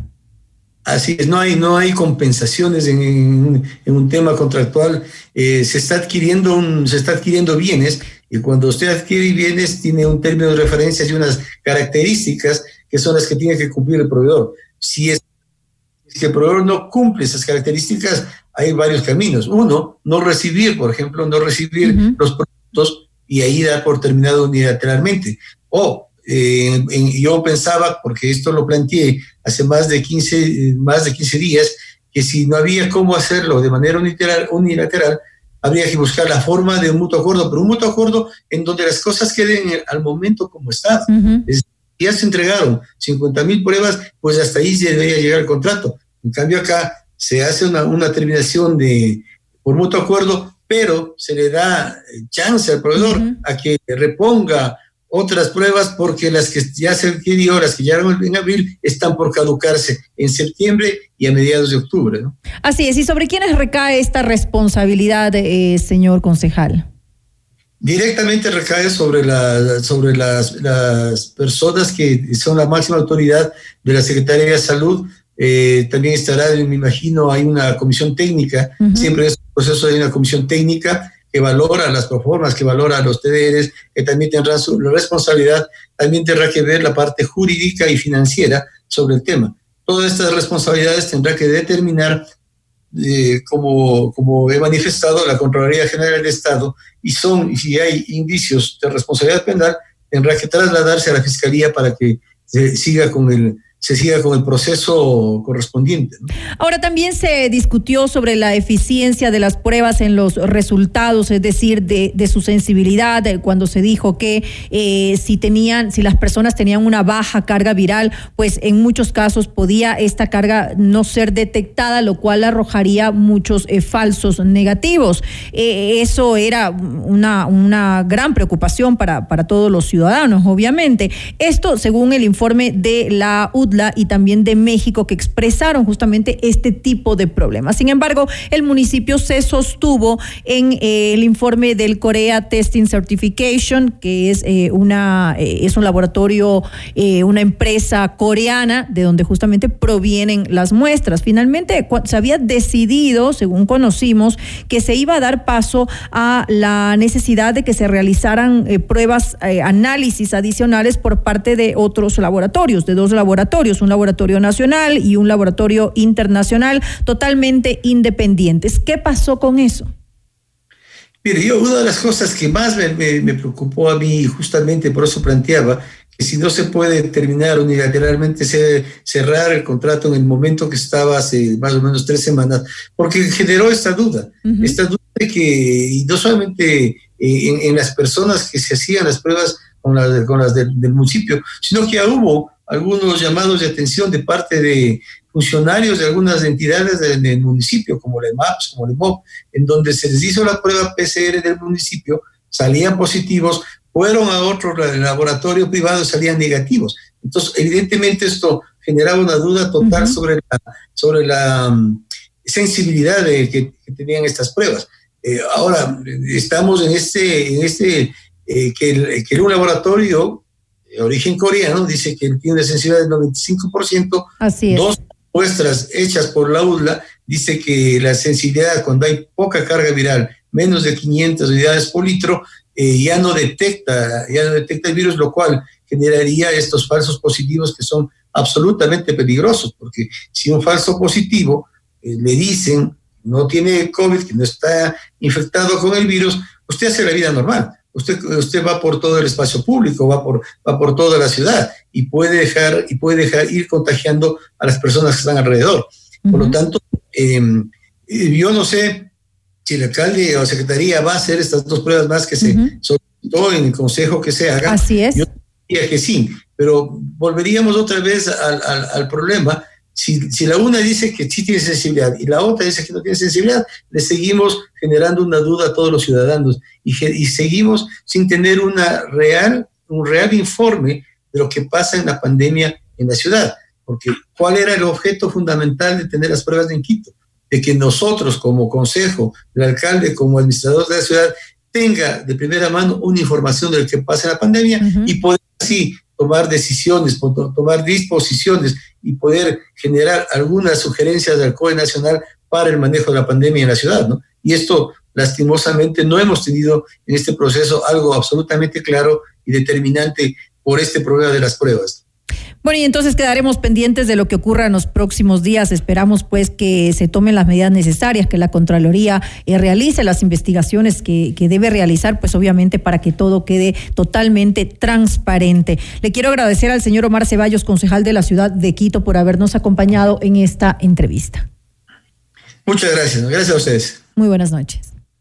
Así es, no hay, no hay compensaciones en, en, en un tema contractual. Eh, se está adquiriendo un, se está adquiriendo bienes, y cuando usted adquiere bienes tiene un término de referencia y unas características que son las que tiene que cumplir el proveedor. Si es Si el proveedor no cumple esas características, hay varios caminos. Uno, no recibir, por ejemplo, no recibir uh-huh. los productos y ahí dar por terminado unilateralmente. O eh, en, yo pensaba, porque esto lo planteé hace más de quince, más de quince días, que si no había cómo hacerlo de manera unilateral, unilateral habría que buscar la forma de un mutuo acuerdo, pero un mutuo acuerdo en donde las cosas queden al momento como estaban. Uh-huh. Es, ya se entregaron cincuenta mil pruebas, pues hasta ahí se debería llegar el contrato. En cambio acá se hace una, una terminación de por mutuo acuerdo, pero se le da chance al proveedor uh-huh. a que reponga otras pruebas, porque las que ya se adquirió, las que ya eran en abril, están por caducarse en septiembre y a mediados de octubre, ¿no? Así es. ¿Y sobre quiénes recae esta responsabilidad, eh, señor concejal? Directamente recae sobre, la, sobre las, las personas que son la máxima autoridad de la Secretaría de Salud. Eh, también estará, me imagino, hay una comisión técnica, uh-huh. siempre en este proceso hay una comisión técnica que valora las proformas, que valora los T D Rs, que también tendrá su responsabilidad, también tendrá que ver la parte jurídica y financiera sobre el tema. Todas estas responsabilidades tendrá que determinar, eh, como, como he manifestado, la Contraloría General del Estado, y son, y si hay indicios de responsabilidad penal, tendrá que trasladarse a la Fiscalía para que se siga con el se siga con el proceso correspondiente, ¿no? Ahora, también se discutió sobre la eficiencia de las pruebas en los resultados, es decir, de, de su sensibilidad, cuando se dijo que eh, si tenían, si las personas tenían una baja carga viral, pues en muchos casos podía esta carga no ser detectada, lo cual arrojaría muchos eh, falsos negativos. Eh, eso era una, una gran preocupación para, para todos los ciudadanos, obviamente. Esto, según el informe de la U UDLA y también de México, que expresaron justamente este tipo de problemas. Sin embargo, el municipio se sostuvo en eh, el informe del Korea Testing Certification, que es eh, una eh, es un laboratorio, eh, una empresa coreana de donde justamente provienen las muestras. Finalmente se había decidido, según conocimos, que se iba a dar paso a la necesidad de que se realizaran eh, pruebas, eh, análisis adicionales por parte de otros laboratorios, de dos laboratorios, un laboratorio nacional y un laboratorio internacional, totalmente independientes. ¿Qué pasó con eso? Mire, yo una de las cosas que más me, me, me preocupó a mí, justamente por eso planteaba que si no se puede terminar unilateralmente, se, cerrar el contrato en el momento que estaba hace más o menos tres semanas, porque generó esta duda, uh-huh. esta duda de que, y no solamente en, en las personas que se hacían las pruebas con las, con las del, del municipio, sino que ya hubo algunos llamados de atención de parte de funcionarios de algunas entidades del, del municipio, como la EMAPS, como la EMOP, en donde se les hizo la prueba P C R del municipio, salían positivos, fueron a otro laboratorio privado y salían negativos. Entonces, evidentemente esto generaba una duda total uh-huh. sobre la, sobre la um, sensibilidad de, que, que tenían estas pruebas. Eh, ahora, estamos en este, en este eh, que, el, que un laboratorio de origen coreano dice que tiene una sensibilidad del noventa y cinco por ciento. Así es. Dos muestras hechas por la UDLA dice que la sensibilidad cuando hay poca carga viral, menos de quinientas unidades por litro, eh, ya no detecta, ya no detecta el virus, lo cual generaría estos falsos positivos que son absolutamente peligrosos, porque si un falso positivo eh, le dicen no tiene COVID, que no está infectado con el virus, usted hace la vida normal. Usted, usted va por todo el espacio público, va por, va por toda la ciudad y puede dejar, y puede dejar ir contagiando a las personas que están alrededor. Uh-huh. Por lo tanto, eh, yo no sé si el alcalde o secretaría va a hacer estas dos pruebas más que se uh-huh. solicitó en el consejo que se haga. Así es. Yo diría que sí, pero volveríamos otra vez al, al, al problema. Si, si la una dice que sí tiene sensibilidad y la otra dice que no tiene sensibilidad, le seguimos generando una duda a todos los ciudadanos y, y seguimos sin tener una real, un real informe de lo que pasa en la pandemia en la ciudad. Porque ¿cuál era el objeto fundamental de tener las pruebas en Quito? De que nosotros como consejo, el alcalde como administrador de la ciudad, tenga de primera mano una información de lo que pasa en la pandemia uh-huh. y poder así tomar decisiones, tomar disposiciones y poder generar algunas sugerencias del C O E nacional para el manejo de la pandemia en la ciudad, ¿no? Y esto, lastimosamente, no hemos tenido en este proceso algo absolutamente claro y determinante por este problema de las pruebas. Bueno, y entonces quedaremos pendientes de lo que ocurra en los próximos días. Esperamos pues que se tomen las medidas necesarias, que la Contraloría eh, realice las investigaciones que, que debe realizar, pues obviamente para que todo quede totalmente transparente. Le quiero agradecer al señor Omar Ceballos, concejal de la ciudad de Quito, por habernos acompañado en esta entrevista. Muchas gracias, gracias a ustedes. Muy buenas noches.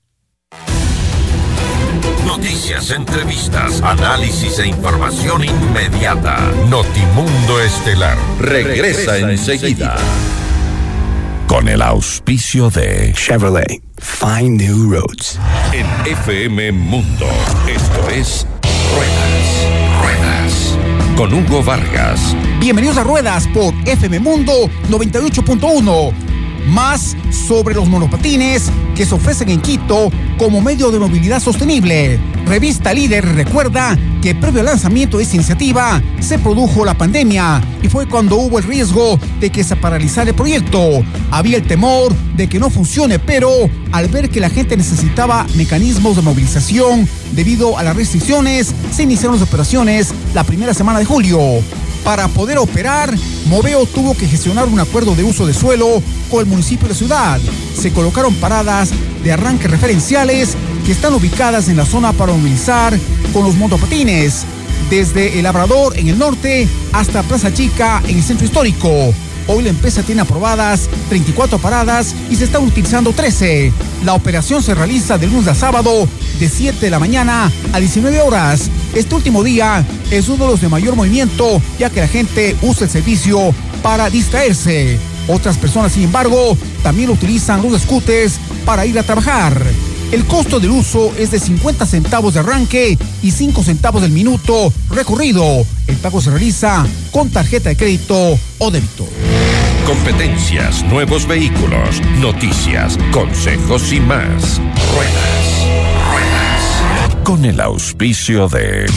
Noticias, entrevistas, análisis e información inmediata. Notimundo Estelar regresa, regresa enseguida. Con el auspicio de Chevrolet, Find New Roads. En F M Mundo, esto es Ruedas, Ruedas. Con Hugo Vargas. Bienvenidos a Ruedas por F M Mundo noventa y ocho punto uno. Más sobre los monopatines que se ofrecen en Quito como medio de movilidad sostenible. Revista Líder recuerda que previo al lanzamiento de esta iniciativa se produjo la pandemia y fue cuando hubo el riesgo de que se paralizara el proyecto. Había el temor de que no funcione, pero al ver que la gente necesitaba mecanismos de movilización debido a las restricciones, se iniciaron las operaciones la primera semana de julio. Para poder operar, Moveo tuvo que gestionar un acuerdo de uso de suelo con el municipio de la ciudad. Se colocaron paradas de arranque referenciales que están ubicadas en la zona para movilizar con los motopatines, desde El Labrador en el norte hasta Plaza Chica en el centro histórico. Hoy la empresa tiene aprobadas treinta y cuatro paradas y se están utilizando trece. La operación se realiza de lunes a sábado de siete de la mañana a diecinueve horas. Este último día es uno de los de mayor movimiento, ya que la gente usa el servicio para distraerse. Otras personas, sin embargo, también utilizan los scooters para ir a trabajar. El costo del uso es de cincuenta centavos de arranque y cinco centavos del minuto recorrido. El pago se realiza con tarjeta de crédito o débito. Competencias, nuevos vehículos, noticias, consejos y más. Ruedas, ruedas. Con el auspicio de...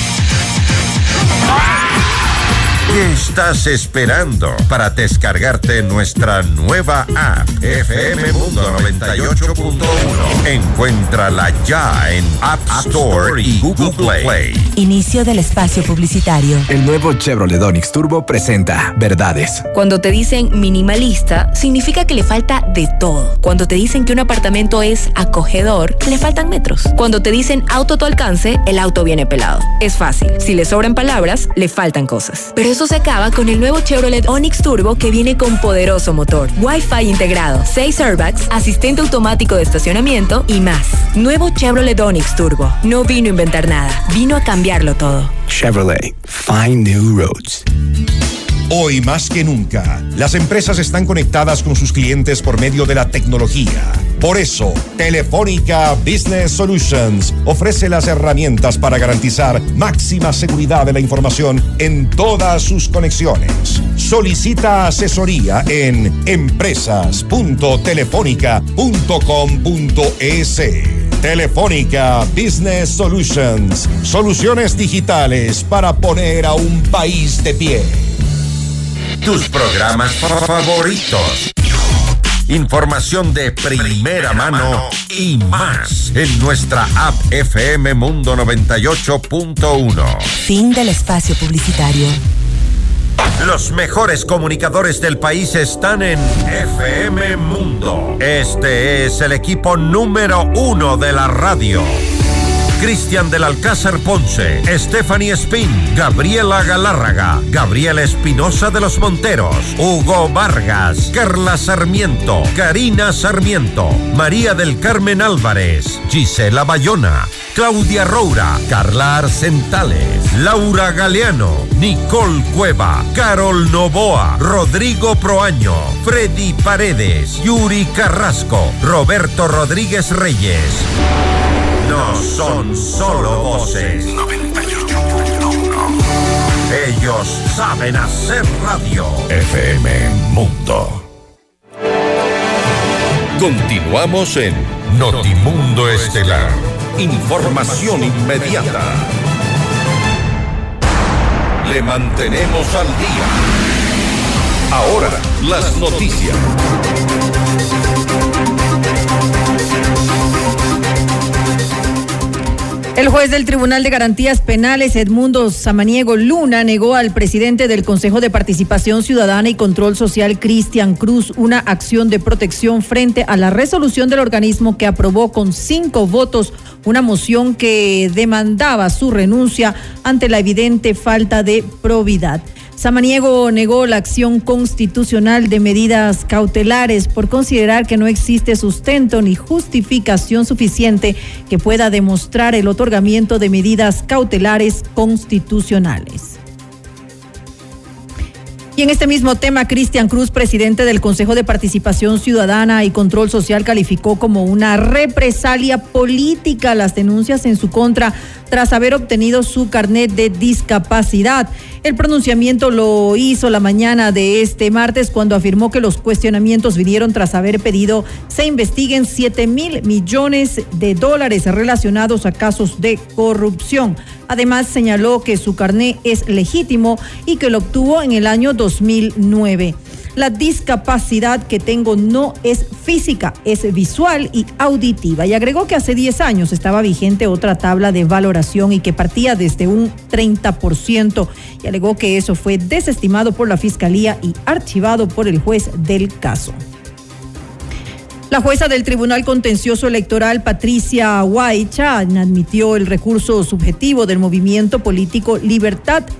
¿Qué estás esperando para descargarte nuestra nueva app F M Mundo noventa y ocho punto uno? Encuéntrala ya en App Store y Google Play. Inicio del espacio publicitario. El nuevo Chevrolet Onix Turbo presenta verdades. Cuando te dicen minimalista, significa que le falta de todo. Cuando te dicen que un apartamento es acogedor, le faltan metros. Cuando te dicen auto a tu alcance, el auto viene pelado. Es fácil. Si le sobran palabras, le faltan cosas. Pero eso se acaba con el nuevo Chevrolet Onix Turbo que viene con poderoso motor, Wi-Fi integrado, seis airbags, asistente automático de estacionamiento y más. Nuevo Chevrolet Onix Turbo. No vino a inventar nada, vino a cambiarlo todo. Chevrolet, find new roads. Hoy más que nunca, las empresas están conectadas con sus clientes por medio de la tecnología. Por eso, Telefónica Business Solutions ofrece las herramientas para garantizar máxima seguridad de la información en todas sus conexiones. Solicita asesoría en empresas punto telefónica punto com punto es. Telefónica Business Solutions, soluciones digitales para poner a un país de pie. Tus programas favoritos. Información de primera mano y más en nuestra app F M Mundo noventa y ocho punto uno. Fin del espacio publicitario. Los mejores comunicadores del país están en F M Mundo. Este es el equipo número uno de la radio. Cristian del Alcázar Ponce, Stephanie Espín, Gabriela Galárraga, Gabriela Espinosa de los Monteros, Hugo Vargas, Carla Sarmiento, Karina Sarmiento, María del Carmen Álvarez, Gisela Bayona, Claudia Roura, Carla Arcentales, Laura Galeano, Nicole Cueva, Carol Novoa, Rodrigo Proaño, Freddy Paredes, Yuri Carrasco, Roberto Rodríguez Reyes. No son solo voces. noventa y ocho punto uno. Ellos saben hacer radio. F M Mundo. Continuamos en Notimundo Estelar. Información inmediata. Le mantenemos al día. Ahora, las noticias. El juez del Tribunal de Garantías Penales, Edmundo Samaniego Luna, negó al presidente del Consejo de Participación Ciudadana y Control Social, Cristian Cruz, una acción de protección frente a la resolución del organismo que aprobó con cinco votos una moción que demandaba su renuncia ante la evidente falta de probidad. Samaniego negó la acción constitucional de medidas cautelares por considerar que no existe sustento ni justificación suficiente que pueda demostrar el otorgamiento de medidas cautelares constitucionales. Y en este mismo tema, Cristian Cruz, presidente del Consejo de Participación Ciudadana y Control Social, calificó como una represalia política las denuncias en su contra tras haber obtenido su carnet de discapacidad. El pronunciamiento lo hizo la mañana de este martes cuando afirmó que los cuestionamientos vinieron tras haber pedido se investiguen siete mil millones de dólares relacionados a casos de corrupción. Además, señaló que su carnet es legítimo y que lo obtuvo en el año dos mil nueve. La discapacidad que tengo no es física, es visual y auditiva. Y agregó que hace diez años estaba vigente otra tabla de valoración y que partía desde un treinta por ciento. Y alegó que eso fue desestimado por la Fiscalía y archivado por el juez del caso. La jueza del Tribunal Contencioso Electoral, Patricia Guaycha, admitió el recurso subjetivo del movimiento político Libertad es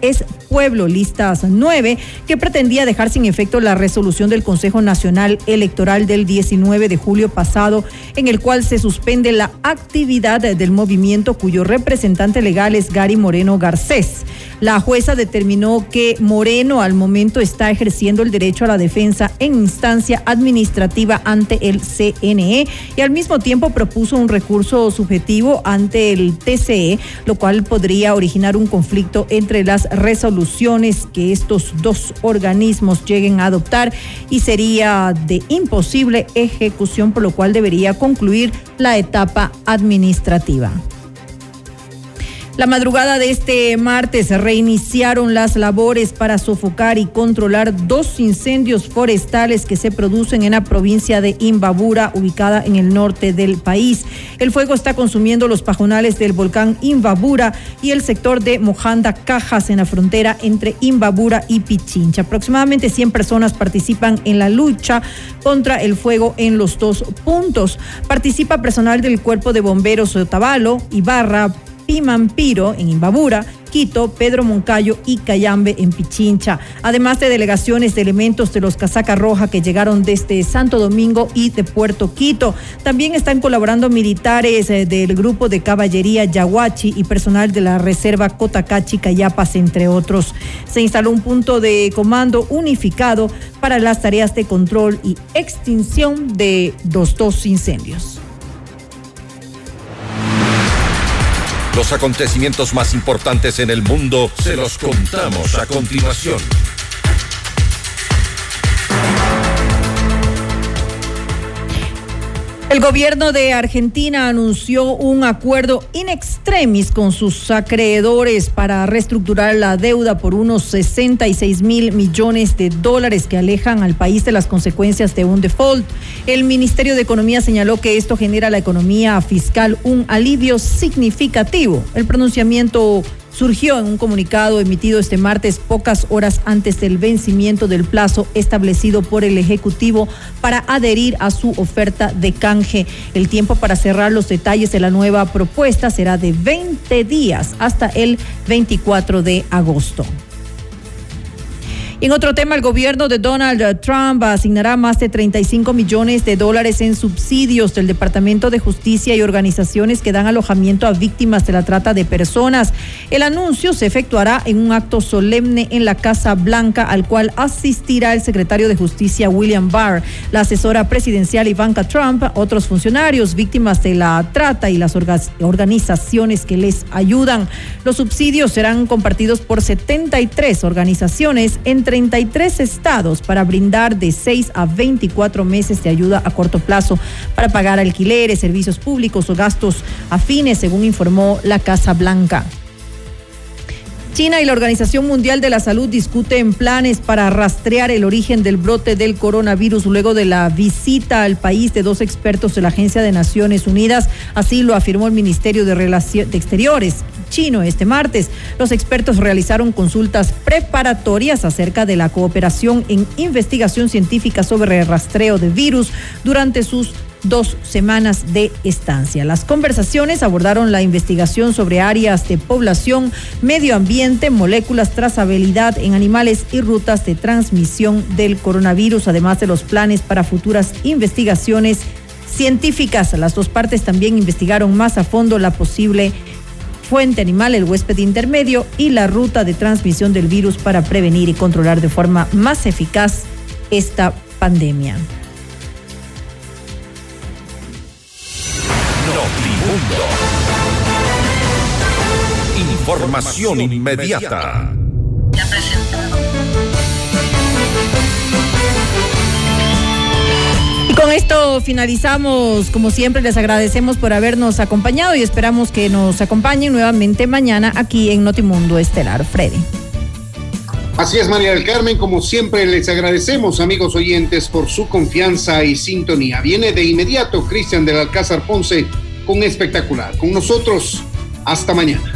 Pueblo, listas nueve, que pretendía dejar sin efecto la resolución del Consejo Nacional Electoral del diecinueve de julio pasado, en el cual se suspende la actividad del movimiento cuyo representante legal es Gary Moreno Garcés. La jueza determinó que Moreno al momento está ejerciendo el derecho a la defensa en instancia administrativa ante el C N E y al mismo tiempo propuso un recurso subjetivo ante el T C E, lo cual podría originar un conflicto entre las resoluciones que estos dos organismos lleguen a adoptar y sería de imposible ejecución, por lo cual debería concluir la etapa administrativa. La madrugada de este martes se reiniciaron las labores para sofocar y controlar dos incendios forestales que se producen en la provincia de Imbabura, ubicada en el norte del país. El fuego está consumiendo los pajonales del volcán Imbabura y el sector de Mojanda Cajas en la frontera entre Imbabura y Pichincha. Aproximadamente cien personas participan en la lucha contra el fuego en los dos puntos. Participa personal del Cuerpo de Bomberos de Otavalo, Ibarra, Pimampiro en Imbabura, Quito, Pedro Moncayo y Cayambe en Pichincha, además de delegaciones de elementos de los Casaca Roja que llegaron desde Santo Domingo y de Puerto Quito. También están colaborando militares del grupo de caballería Yaguachi y personal de la reserva Cotacachi Cayapas, entre otros. Se instaló un punto de comando unificado para las tareas de control y extinción de los dos incendios. Los acontecimientos más importantes en el mundo se los contamos a continuación. El gobierno de Argentina anunció un acuerdo in extremis con sus acreedores para reestructurar la deuda por unos sesenta y seis mil millones de dólares que alejan al país de las consecuencias de un default. El Ministerio de Economía señaló que esto genera a la economía fiscal un alivio significativo. El pronunciamiento surgió en un comunicado emitido este martes, pocas horas antes del vencimiento del plazo establecido por el Ejecutivo para adherir a su oferta de canje. El tiempo para cerrar los detalles de la nueva propuesta será de veinte días hasta el veinticuatro de agosto. En otro tema, el gobierno de Donald Trump asignará más de treinta y cinco millones de dólares en subsidios del Departamento de Justicia y organizaciones que dan alojamiento a víctimas de la trata de personas. El anuncio se efectuará en un acto solemne en la Casa Blanca, al cual asistirá el secretario de Justicia William Barr, la asesora presidencial Ivanka Trump, otros funcionarios, víctimas de la trata y las organizaciones que les ayudan. Los subsidios serán compartidos por setenta y tres organizaciones entre treinta y tres estados para brindar de seis a veinticuatro meses de ayuda a corto plazo para pagar alquileres, servicios públicos o gastos afines, según informó la Casa Blanca. China y la Organización Mundial de la Salud discuten planes para rastrear el origen del brote del coronavirus luego de la visita al país de dos expertos de la Agencia de Naciones Unidas. Así lo afirmó el Ministerio de Relaciones Exteriores chino este martes. Los expertos realizaron consultas preparatorias acerca de la cooperación en investigación científica sobre el rastreo de virus durante sus dos semanas de estancia. Las conversaciones abordaron la investigación sobre áreas de población, medio ambiente, moléculas, trazabilidad en animales y rutas de transmisión del coronavirus, además de los planes para futuras investigaciones científicas. Las dos partes también investigaron más a fondo la posible fuente animal, el huésped intermedio y la ruta de transmisión del virus para prevenir y controlar de forma más eficaz esta pandemia. Notimundo. Información inmediata. Y con esto finalizamos. Como siempre, les agradecemos por habernos acompañado y esperamos que nos acompañen nuevamente mañana aquí en Notimundo Estelar. Freddy. Así es, María del Carmen, como siempre les agradecemos, amigos oyentes, por su confianza y sintonía. Viene de inmediato Cristian del Alcázar Ponce con Espectacular. Con nosotros, hasta mañana.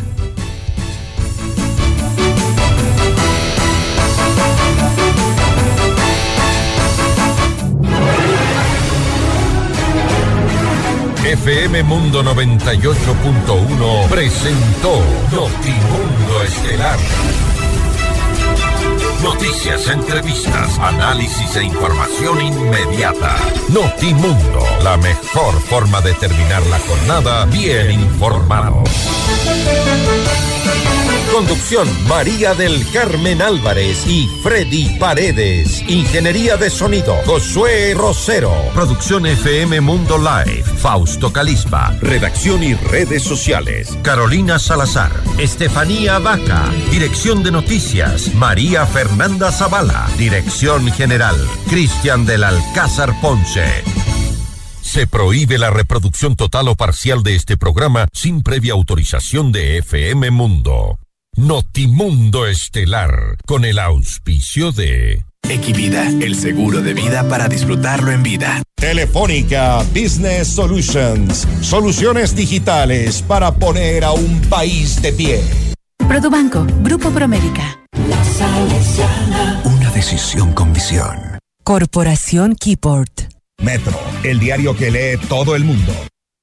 F M Mundo noventa y ocho punto uno presentó Notimundo Estelar. Noticias, entrevistas, análisis e información inmediata. Notimundo, la mejor forma de terminar la jornada bien informado. Conducción, María del Carmen Álvarez y Freddy Paredes. Ingeniería de sonido, Josué Rosero. Producción F M Mundo Live, Fausto Calispa. Redacción y redes sociales, Carolina Salazar, Estefanía Vaca. Dirección de noticias, María Fernanda Zavala. Dirección general, Cristian del Alcázar Ponce. Se prohíbe la reproducción total o parcial de este programa sin previa autorización de F M Mundo. Notimundo Estelar, con el auspicio de Equivida, el seguro de vida para disfrutarlo en vida. Telefónica Business Solutions, soluciones digitales para poner a un país de pie. Produbanco, Grupo Promérica. La Salesiana. Una decisión con visión. Corporación Keyport. Metro, el diario que lee todo el mundo.